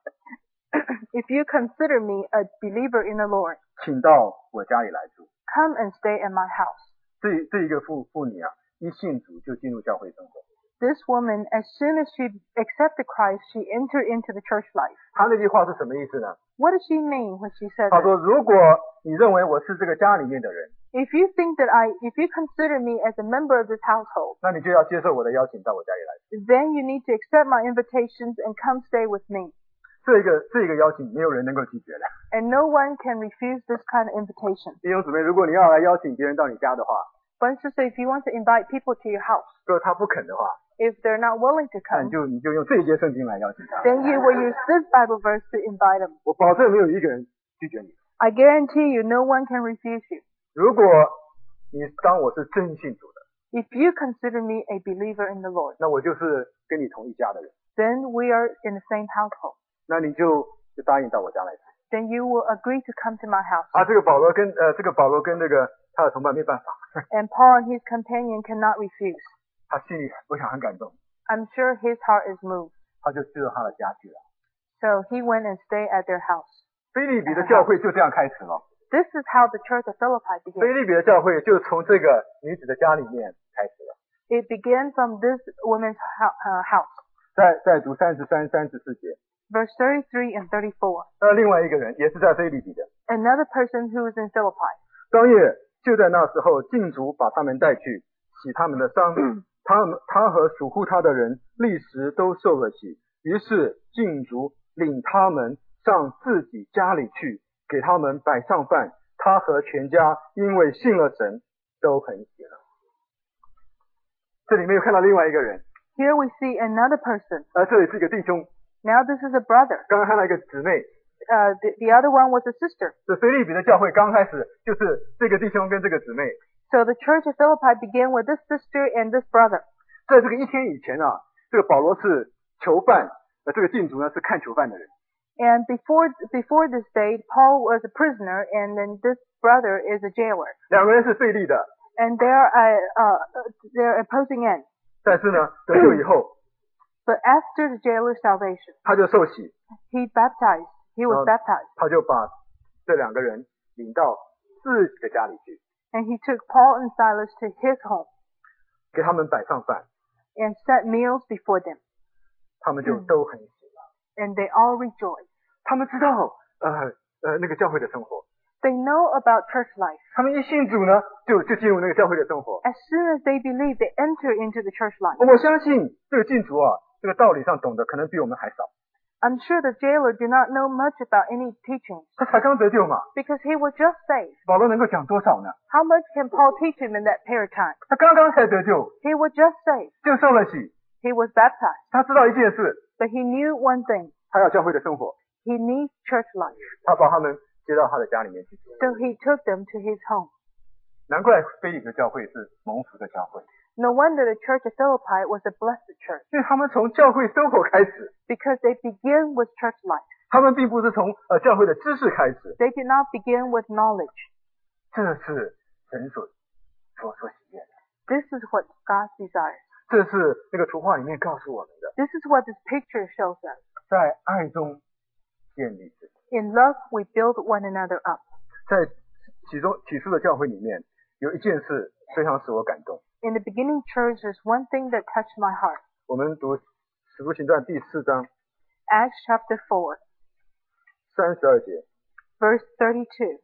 if you consider me a believer in the Lord, 请到我家里来住。 come and stay at my house. 这这一个妇妇女啊，一信主就进入教会生活。 This woman, as soon as she accepted Christ, she entered into the church life. 她那句话是什么意思呢？ What does she mean when she said 她 that? 说如果你认为我是这个家里面的人， If you think that I, if you consider me as a member of this household, 那你就要接受我的邀请到我家里来。 then you need to accept my invitations and come stay with me. 这个这个邀请没有人能够拒绝的。 And no one can refuse this kind of invitation. 弟兄姊妹，如果你要来邀请别人到你家的话， But just say, if you want to invite people to your house, 如果他不肯的话， if they're not willing to 那 come, 你就你就用这一节圣经来邀请他。 then you will use this Bible verse to invite them. 我保证没有一个人拒绝你。 I guarantee you, no one can refuse you. 如果你当我是真信主的， If you consider me a believer in the Lord, 那我就是跟你同一家的人， then we are in the same household. 那你就就答应到我家来住。 Then you will agree to come to my house. 啊，这个保罗跟呃这个保罗跟这个他的同伴没办法， And Paul and his companion cannot refuse. 他心里我想很感动， I'm sure his heart is moved. 他就去到他的家去了。 So he went and stayed at their house. 菲利比的教会就这样开始了。 This is how the church of Philippi 菲 began. 利比的教会就从这个女子的家里面开始了。 It began from this woman's hou- uh, house. 再再读三十三、三十四节。 Verse thirty-three and thirty-four. 那另外一个人也是在菲利比的， Another person who is in Philippi. 当夜就在那时候，禁足把他们带去，洗他们的伤。他们他和属乎他的人立时都受了洗。于是禁足领他们上自己家里去，给他们摆上饭。他和全家因为信了神，都很喜乐。这里面又看到另外一个人， Here we see another person. 呃，这里是一个弟兄， Now this is a brother. 刚刚看到一个姊妹。 Uh, the, the other one was a sister. 这菲利比的教会刚开始就是这个弟兄跟这个姊妹， So the church of Philippi began with this sister and this brother. 在这个一天以前啊，这个保罗是囚犯，呃，这个禁足呢是看囚犯的人。 And before before this day, Paul was a prisoner, and then this brother is a jailer. 两个人是对立的， And they're uh, uh, they're opposing ends. 但是呢，得救以后， But after the jailer's salvation, 他就受洗， he baptized. He was Oh. baptized, 他就把这两个人领到自己的家里去， and he took Paul and Silas to his home 给他们摆上饭， and set meals before them, 他们就嗯都很喜乐。 and they all rejoiced. 他们知道，呃呃，那个教会的生活， They know about church life. 他们一信主呢，就就进入那个教会的生活。 As soon as they believe, they enter into the church life. 我相信这个禁足啊，这个道理上懂得可能比我们还少。 I'm sure the jailer did not know much about any teachings 他才刚得救嘛， because he was just saved. 保罗能够讲多少呢？ How much can Paul teach him in that period of time? 他刚刚才得救， He was just saved. 就受了洗。 He was baptized. 他知道一件事， But he knew one thing. 他要教会的生活， He needs church life. 他把他们接到他的家里面去住。 So he took them to his home. 难怪菲利比的教会是蒙福的教会， No wonder the church of Philippi was a blessed church 因为他们从教会生活开始， because they began with church life. 他们并不是从呃教会的知识开始， They did not begin with knowledge. 这是神所所所喜悦的， This is what God desires. 这是那个图画里面告诉我们的， This is what this picture shows us. 在爱中建立自己。 In love, we build one another up. 在其中起初的教会里面，有一件事非常使我感动。 In the beginning church, there's one thing that touched my heart. 我们读《使徒行传》第四章 Acts chapter four, 三十二节， verse thirty-two.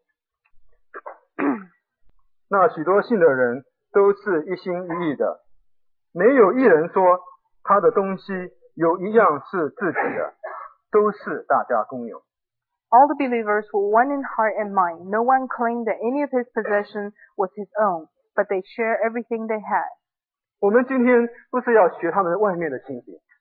那许多信的人都是一心一意的，没有一人说他的东西有一样是自己的，都是大家公有。 All the believers were one in heart and mind. No one claimed that any of his possession was his own, but they share everything they had. 我们今天不是要学他们外面的情形，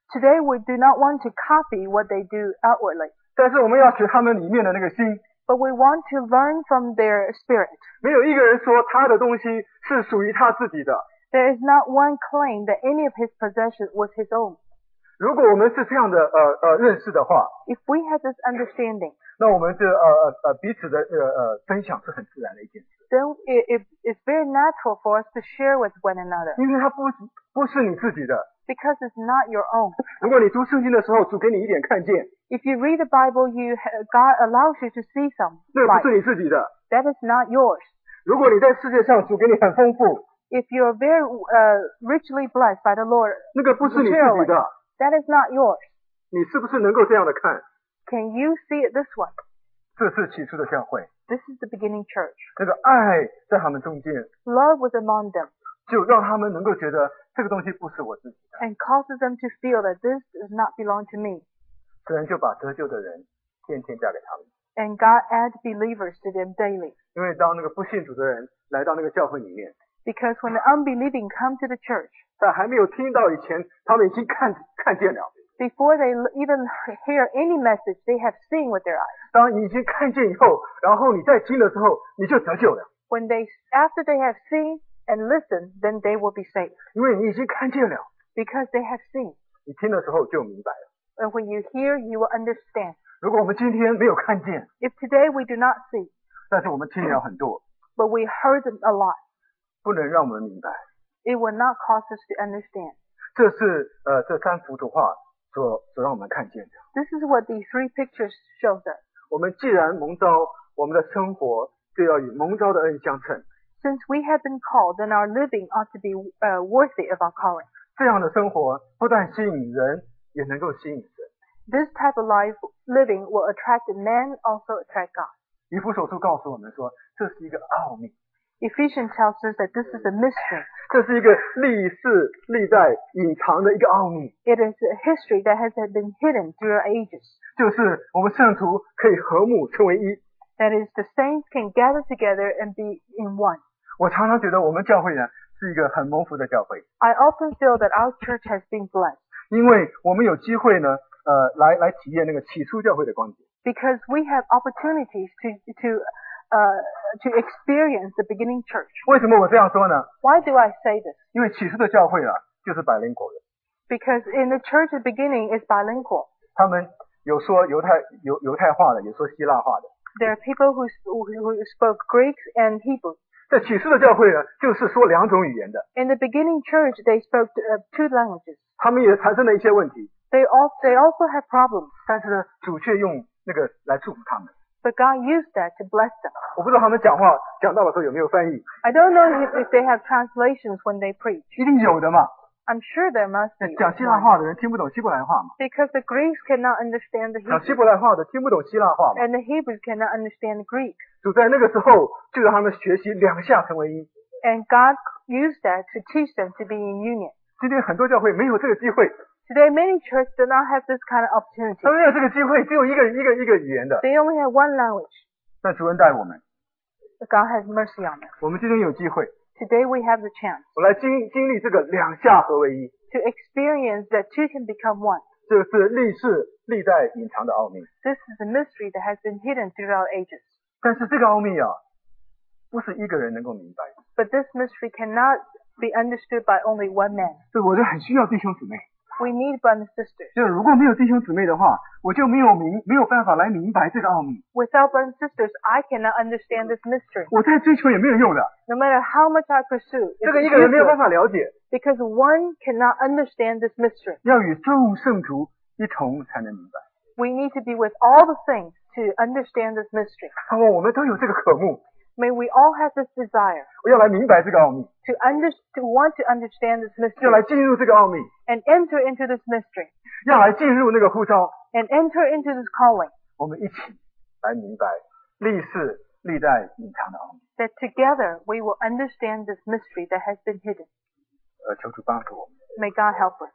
Today we do not want to copy what they do outwardly, 但是我们要学他们里面的那个心。 but we want to learn from their spirit. 没有一个人说他的东西是属于他自己的。 There is not one claim that any of his possession was his own. 如果我们是这样的呃呃认识的话， If we have this understanding, 那我们这呃呃呃彼此的呃呃分享是很自然的一件事。 then it, it, it's very natural for us to share with one another 因为它不不是你自己的。 because it's not your own. 如果你读圣经的时候，主给你一点看见， If you read the Bible, you God allows you to see some 那不 light. 是你自己的。 That is not yours. 如果你在世界上，主给你很丰富， If you are very uh, richly blessed by the Lord, 那个不是你自己的。 that is not yours. 你是不是能够这样的看？ Can you see it this way? 这是起初的教会， This is the beginning church. 那个爱在他们中间， Love was among them 就让他们能够觉得这个东西不是我自己的。 and causes them to feel that this does not belong to me. 神就把得救的人天天加给他们。 And God adds believers to them daily. 因为当那个不信主的人来到那个教会里面， Because when the unbelieving come to the church, 在还没有听到以前，他们已经看看见了。 before they even hear any message, they have seen with their eyes. 当你已经看见以后，然后你再听的时候，你就得救了。 When they, after they have seen and listened, then they will be saved. 因为你已经看见了， Because they have seen. 你听的时候就明白了。 And when you hear, you will understand. 如果我们今天没有看见， If today we do not see, 但是我们听了很多， but we heard them a lot, 不能让我们明白。 it will not cause us to understand. 这是呃这三幅图画所所让我们看见的。 This is what these three pictures show us. 我们既然蒙召，我们的生活就要与蒙召的恩相称。 Since we have been called, then our living ought to be uh, worthy of our calling. 这样的生活不但吸引人，也能够吸引神。 This type of life living will attract man, also attract God. 以弗所书告诉我们说，这是一个奥秘， Ephesians tells us that this is a mystery. 这是一个历世历代隐藏的一个奥秘， It is a history that has been hidden through ages. 就是我们圣徒可以和睦成为一。 That is, the saints can gather together and be in one. 我常常觉得我们教会呢是一个很蒙福的教会， I often feel that our church has been blessed 因为我们有机会呢，呃，来来体验那个起初教会的光景。 because we have opportunities to to uh, to experience the beginning church. 为什么我这样说呢？ Why do I say this? 因为起初的教会啊，就是百灵果的， Because in the church, the beginning is bilingual. 他们有说犹太犹犹太话的，有说希腊话的。 There are people who who, who spoke Greek and Hebrew. 在起初的教会呢，就是说两种语言的， In the beginning church, they spoke uh, two languages. 他们也产生了一些问题， They also they also have problems, 但是呢，主却用那个来祝福他们。 but God used that to bless them. 我不知道他们讲话讲到的时候有没有翻译， I don't know if, if they have translations when they preach. 一定有的嘛。 I'm sure there must be. 讲希腊话的人听不懂希伯来话嘛， Because the Greeks cannot understand the 讲 Hebrew, 希伯来话的听不懂希腊话嘛。 and the Hebrews cannot understand the Greek. 主在那个时候就让他们学习两下成为一。 And God used that to teach them to be in union. 今天很多教会没有这个机会， Today, many churches do not have this kind of opportunity. 他们没有这个机会，只有一个一个一个语言的。 They only have one language. 但主恩待我们， But God has mercy on them. 我们今天有机会， Today, we have the chance 我来经经历这个两下合为一， to experience that two can become one. 这是历世历代隐藏的奥秘。 This is a mystery that has been hidden throughout ages. 但是这个奥秘啊，不是一个人能够明白的， But this mystery cannot be understood by only one man. 所以我就很需要弟兄姊妹。 We need brothers and sisters. 就是如果没有弟兄姊妹的话，我就没有明没有办法来明白这个奥秘。 Without brothers and sisters, I cannot understand this mystery. 我再追求也没有用的， No matter how much I pursue, 这个 it's 一个人没有办 useless 法了解， because one cannot understand this mystery. 要与众圣徒一同才能明白。 We need to be with all the saints to understand this mystery. 盼望我们都有这个渴慕， May we all have this desire 我要来明白这个奥秘， to under, to want to understand this 要来 mystery 进入这个奥秘， and enter into this mystery 要来进入那个呼召， and enter into this calling. 我们一起来明白历世历代隐藏的奥秘。 That together we will understand this mystery that has been hidden. 呃，求主帮助我们。 May God help us.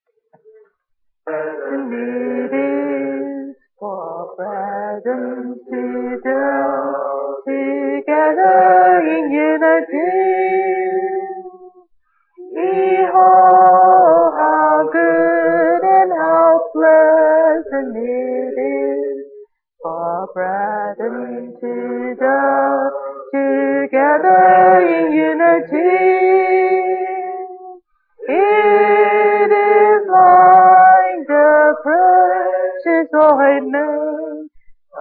And it is for brethren to dwell together in unity. Behold how good and our brethren to the together in unity. It is like the precious ointment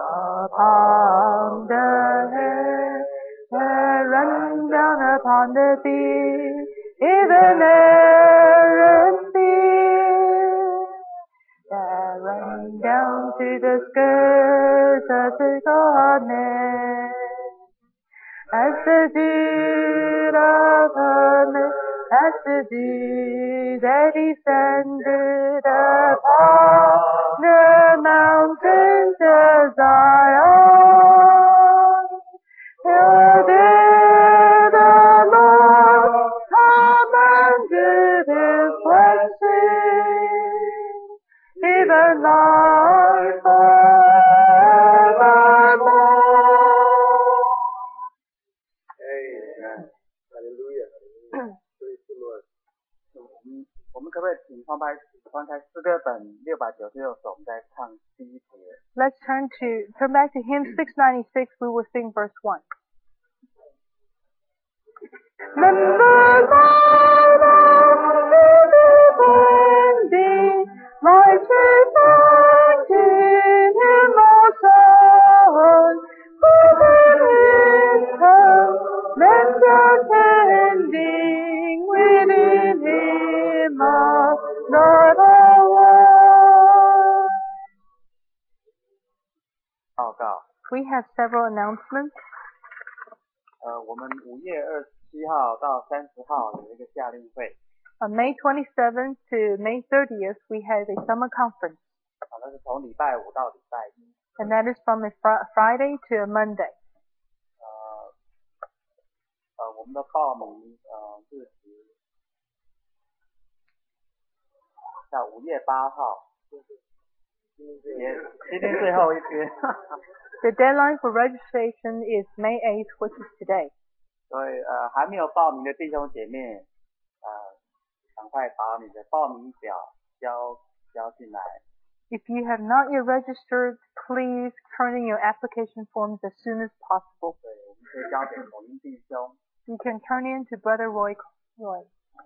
upon the head, that run down upon the feet, even Aaron's feet, that run down to the skirts of the garment, as the dew of heaven, as the dew that descended upon the mountains of Zion. Till there the Lord commanded his blessing, even life forevermore. Amen. Hallelujah. Praise the Lord. 我们可不可以请翻开翻开诗歌本六百九十六首，我们再唱第一节。 Let's turn to turn back to hymn six ninety-six. We will sing verse one. Remember my love is defending, my in him also, who is home, men attending within him are not alone. 报告， We have several announcements. 呃，我们五月二十七号到三十号有一个夏令会， On May twenty-seventh to May thirtieth, we have a summer conference, 啊，那是从礼拜五到礼拜一， and that is from a fr- Friday to a Monday. 呃，呃，我们的报名呃日期在五月八号，也今天最后一天， The deadline for registration is May eighth, which is today. 所以呃还没有报名的弟兄姐妹，呃，赶快把你的报名表交交进来。 If you have not yet registered, please turn in your application forms as soon as possible. 对，我们可以交给统一弟兄。 You can turn in to Brother Roy. Roy.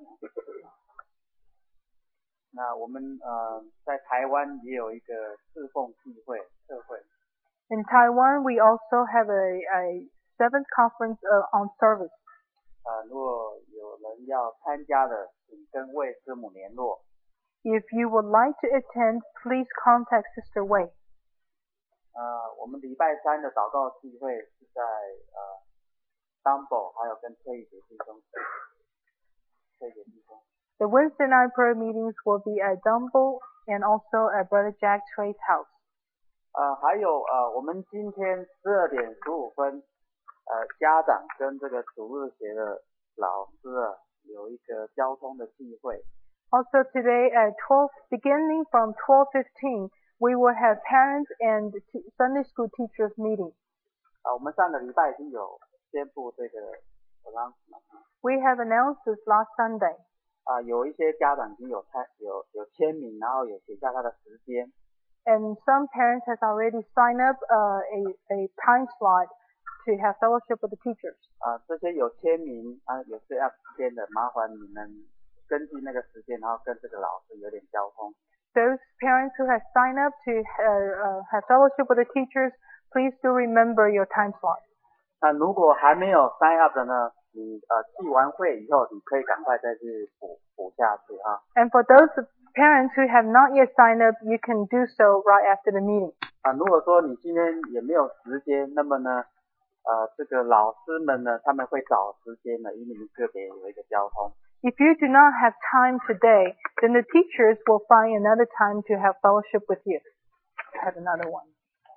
那我们呃在台湾也有一个侍奉聚会特会， In Taiwan, we also have a, a seventh conference uh, on service. 呃，如果有人要参加的，请跟魏师母联络。 If you would like to attend, please contact Sister Wei. 呃，我们礼拜三的祷告聚会是在呃 Dumbo 还有跟崔宇杰弟兄，崔宇杰弟兄。 The Wednesday night prayer meetings will be at Dumbo and also at Brother Jack Trey's house. 呃，还有呃，我们今天十二点十五分，呃，家长跟这个主日学的老师啊，有一个交通的聚会。 Also today at twelve, beginning from twelve fifteen, we will have parents and t- Sunday school teachers meeting. 啊、我们上个礼拜已经有宣布这个 announcement。 We have announced this last Sunday. 啊、有一些家长已经有参有有签名，然后有写下他的时间。 And some parents has already signed up uh, a, a time slot to have fellowship with the teachers. 啊、这些有签名啊，有这样时间的，麻烦你们根据那个时间，然后跟这个老师有点交通。 Those parents who have signed up to uh, uh, have fellowship with the teachers, please do remember your time slot. 那如果还没有 sign up 的呢，你呃聚完会以后，你可以赶快再去补补下去啊。 And for those parents who have not yet signed up, you can do so right after the meeting. 啊，如果说你今天也没有时间，那么呢，呃，这个老师们呢，他们会找时间呢，与你们个别有一个交通。 If you do not have time today, then the teachers will find another time to have fellowship with you. I have another one.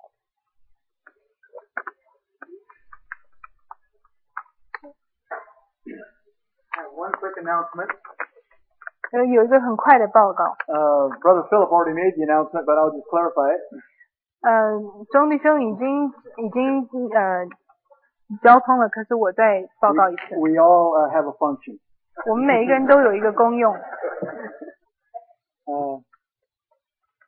One quick announcement. 呃，有一个很快的报告。 Uh, Brother Philip already made the announcement, but I'll just clarify it. 呃，钟弟兄已经已经呃交通了，可是我再报告一次。 We, we all uh, have a function. 我们每一个人都有一个功用。 Uh,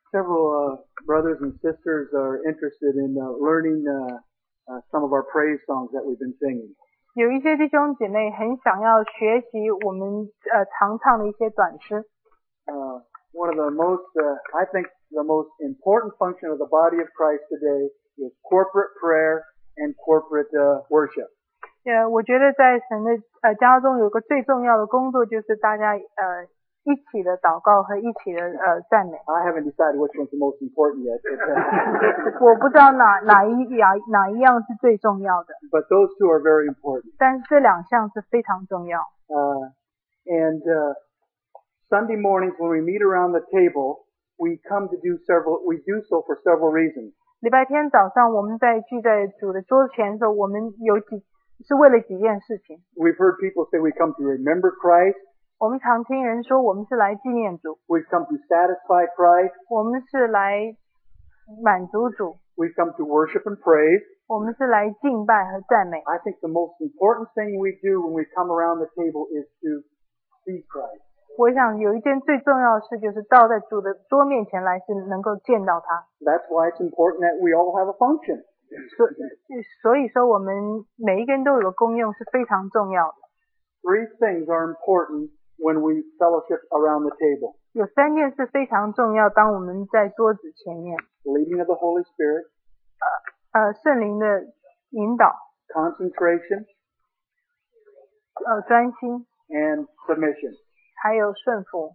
Several uh, brothers and sisters are interested in uh, learning uh, uh, some of our praise songs that we've been singing. 有一些弟兄姐妹很想要学习我们呃常唱的一些短诗。 Uh, one of the most, uh, I think, the most important function of the body of Christ today is corporate prayer and corporate uh, worship. 呃，我觉得在神的呃家中有个最重要的工作，就是大家呃一起的祷告和一起的呃赞美。 I haven't decided which one's the most important yet. 我不知道哪哪一样哪一样是最重要的。 But those two are very important. 但是这两项是非常重要。 Uh, and uh, Sunday mornings when we meet around the table, we come to do several. We do so for several reasons. 礼拜天早上我们在聚在主的桌子前的时候，我们有几是为了几件事情。 We've heard people say we come to remember Christ. 我们常听人说我们是来纪念主。 We've come to satisfy Christ. 我们是来满足主。 We've come to worship and praise. 我们是来敬拜和赞美。 I think the most important thing we do when we come around the table is to see Christ. 我想有一件最重要的事，就是到在主的桌面前来，是能够见到他。 That's why it's important that we all have a function. 所所以说，我们每一个人都有个功用，是非常重要的。 Three things are important when we fellowship around the table. 有三件事非常重要，当我们在桌子前面。 Leading of the Holy Spirit. 呃，圣灵的引导。 Concentration. 呃，专心。 And submission. 还有顺服。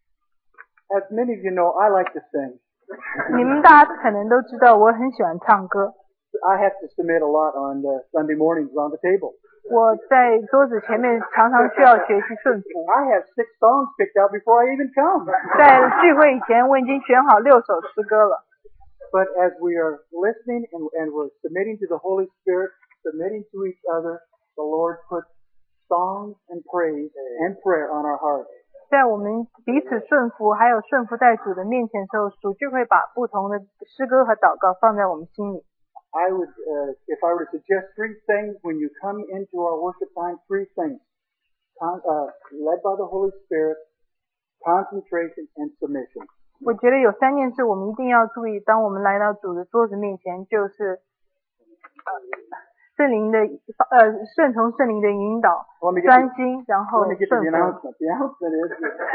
As many of you know, I like to sing. 你们大家可能都知道，我很喜欢唱歌。 I have to submit a lot on the Sunday mornings around the table. 我在桌子前面常常需要学习顺服。 I have six songs picked out before I even come. 在聚会以前，我已经选好六首诗歌了。 But as we are listening and, and we're submitting to the Holy Spirit, submitting to each other, the Lord puts songs and praise and prayer on our hearts. 在我们彼此顺服，还有顺服在主的面前的时候，主就会把不同的诗歌和祷告放在我们心里。 I would, uh, if I were to suggest three things when you come into our worship time, three things. Con- uh, led by the Holy Spirit, concentration, and submission. 我觉得有三件事我们一定要注意，当我们来到主的桌子面前，就是呃圣灵的呃顺从圣灵的引导，专心，然后顺服。 The announcement. The announcement is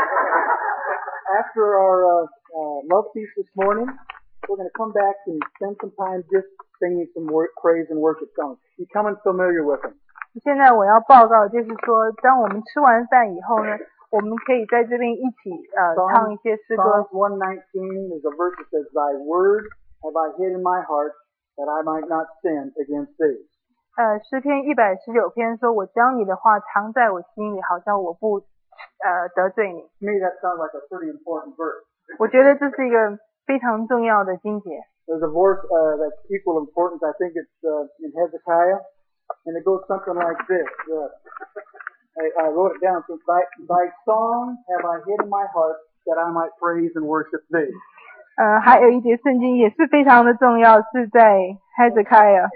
after our uh, uh, love feast this morning, we're going to come back and spend some time just singing some wor- praise and worship songs. Becoming familiar with them. 现在我要报告，就是说，当我们吃完饭以后呢，我们可以在这边一起呃唱一些诗歌。 Psalms one nineteen is a verse that says, "Thy word have I hid in my heart, that I might not sin against thee." 呃，诗篇一百十九篇说，我将你的话藏在我心里，好像我不呃得罪你。 To me, that sounds like a pretty important verse. 我觉得这是一个非常重要的经节。 There's a verse uh, that's equal importance. I think it's uh, in Hezekiah, and it goes something like this. Uh, I, I wrote it down. It says, thy, thy song have I hid in my heart, that I might praise and worship thee. 呃，还有一节圣经也是非常的重要，是在 Hezekiah。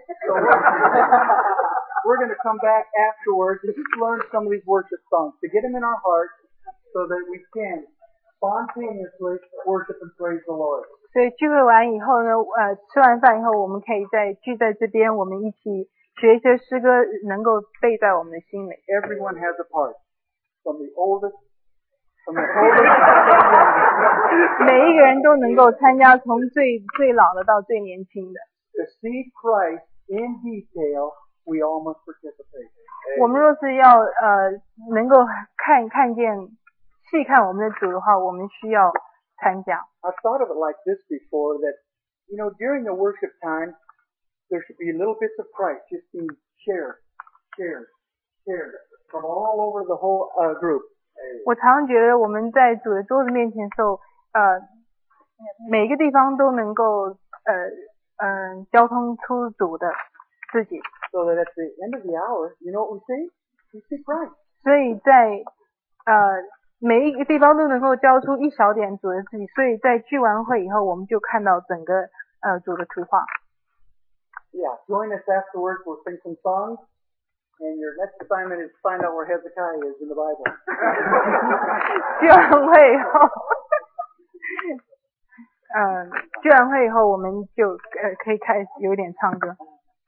We're going to come back afterwards and just learn some of these worship songs to get them in our hearts so that we can spontaneously worship and praise the Lord. 所以聚会完以后呢，呃，吃完饭以后，我们可以再聚在这边，我们一起学一些诗歌，能够背在我们的心里。 Everyone has a part, from the oldest, from the oldest. 每一个人都能够参加，从最最老的到最年轻的。 To see Christ in detail, we all must participate. 我们若是要呃能够看看见细看我们的主的话，我们需要参加。 I've thought of it like this before, that, you know, during the worship time, there should be little bits of Christ just being shared, shared, shared from all over the whole uh, group. 我常常觉得我们在主的桌子面前的时候，呃，每个地方都能够呃嗯、呃、交通出主的自己。 So that at the end of the hour, you know what we see? We see Christ. 所以在呃每一个地方都能够交出一小点主的自己，所以在聚完会以后，我们就看到整个呃主的图画。 Yeah, join us afterwards. We'll sing some songs. And your next assignment is to find out where Hezekiah is in the Bible. 聚完会以后， 呃，聚完会以后，我们就呃可以开始有点唱歌。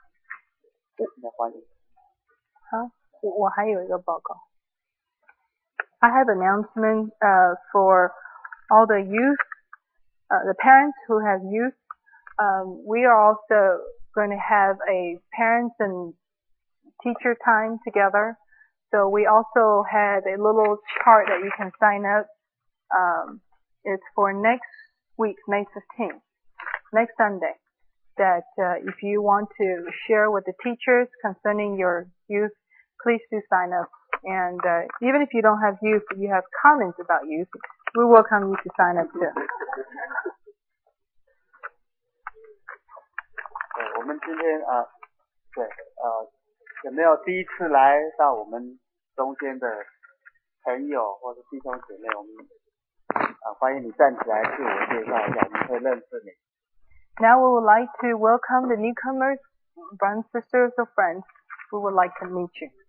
好，我我还有一个报告。I have announcement uh, for all the youth, uh, the parents who have youth. Um, we are also going to have a parents and teacher time together. So we also have a little chart that you can sign up. Um, it's for next week, May fifteenth, next Sunday. That uh, if you want to share with the teachers concerning your youth, please do sign up. And uh, even if you don't have youth, if you have comments about youth, we welcome you to sign up too. 对，我们今天啊、呃，对，呃，有没有第一次来到我们中间的朋友或者弟兄姐妹？我们啊、呃，欢迎你站起来自我介绍一下，我们会认识你。 Now we would like to welcome the newcomers, brothers, sisters, or friends. We would like to meet you.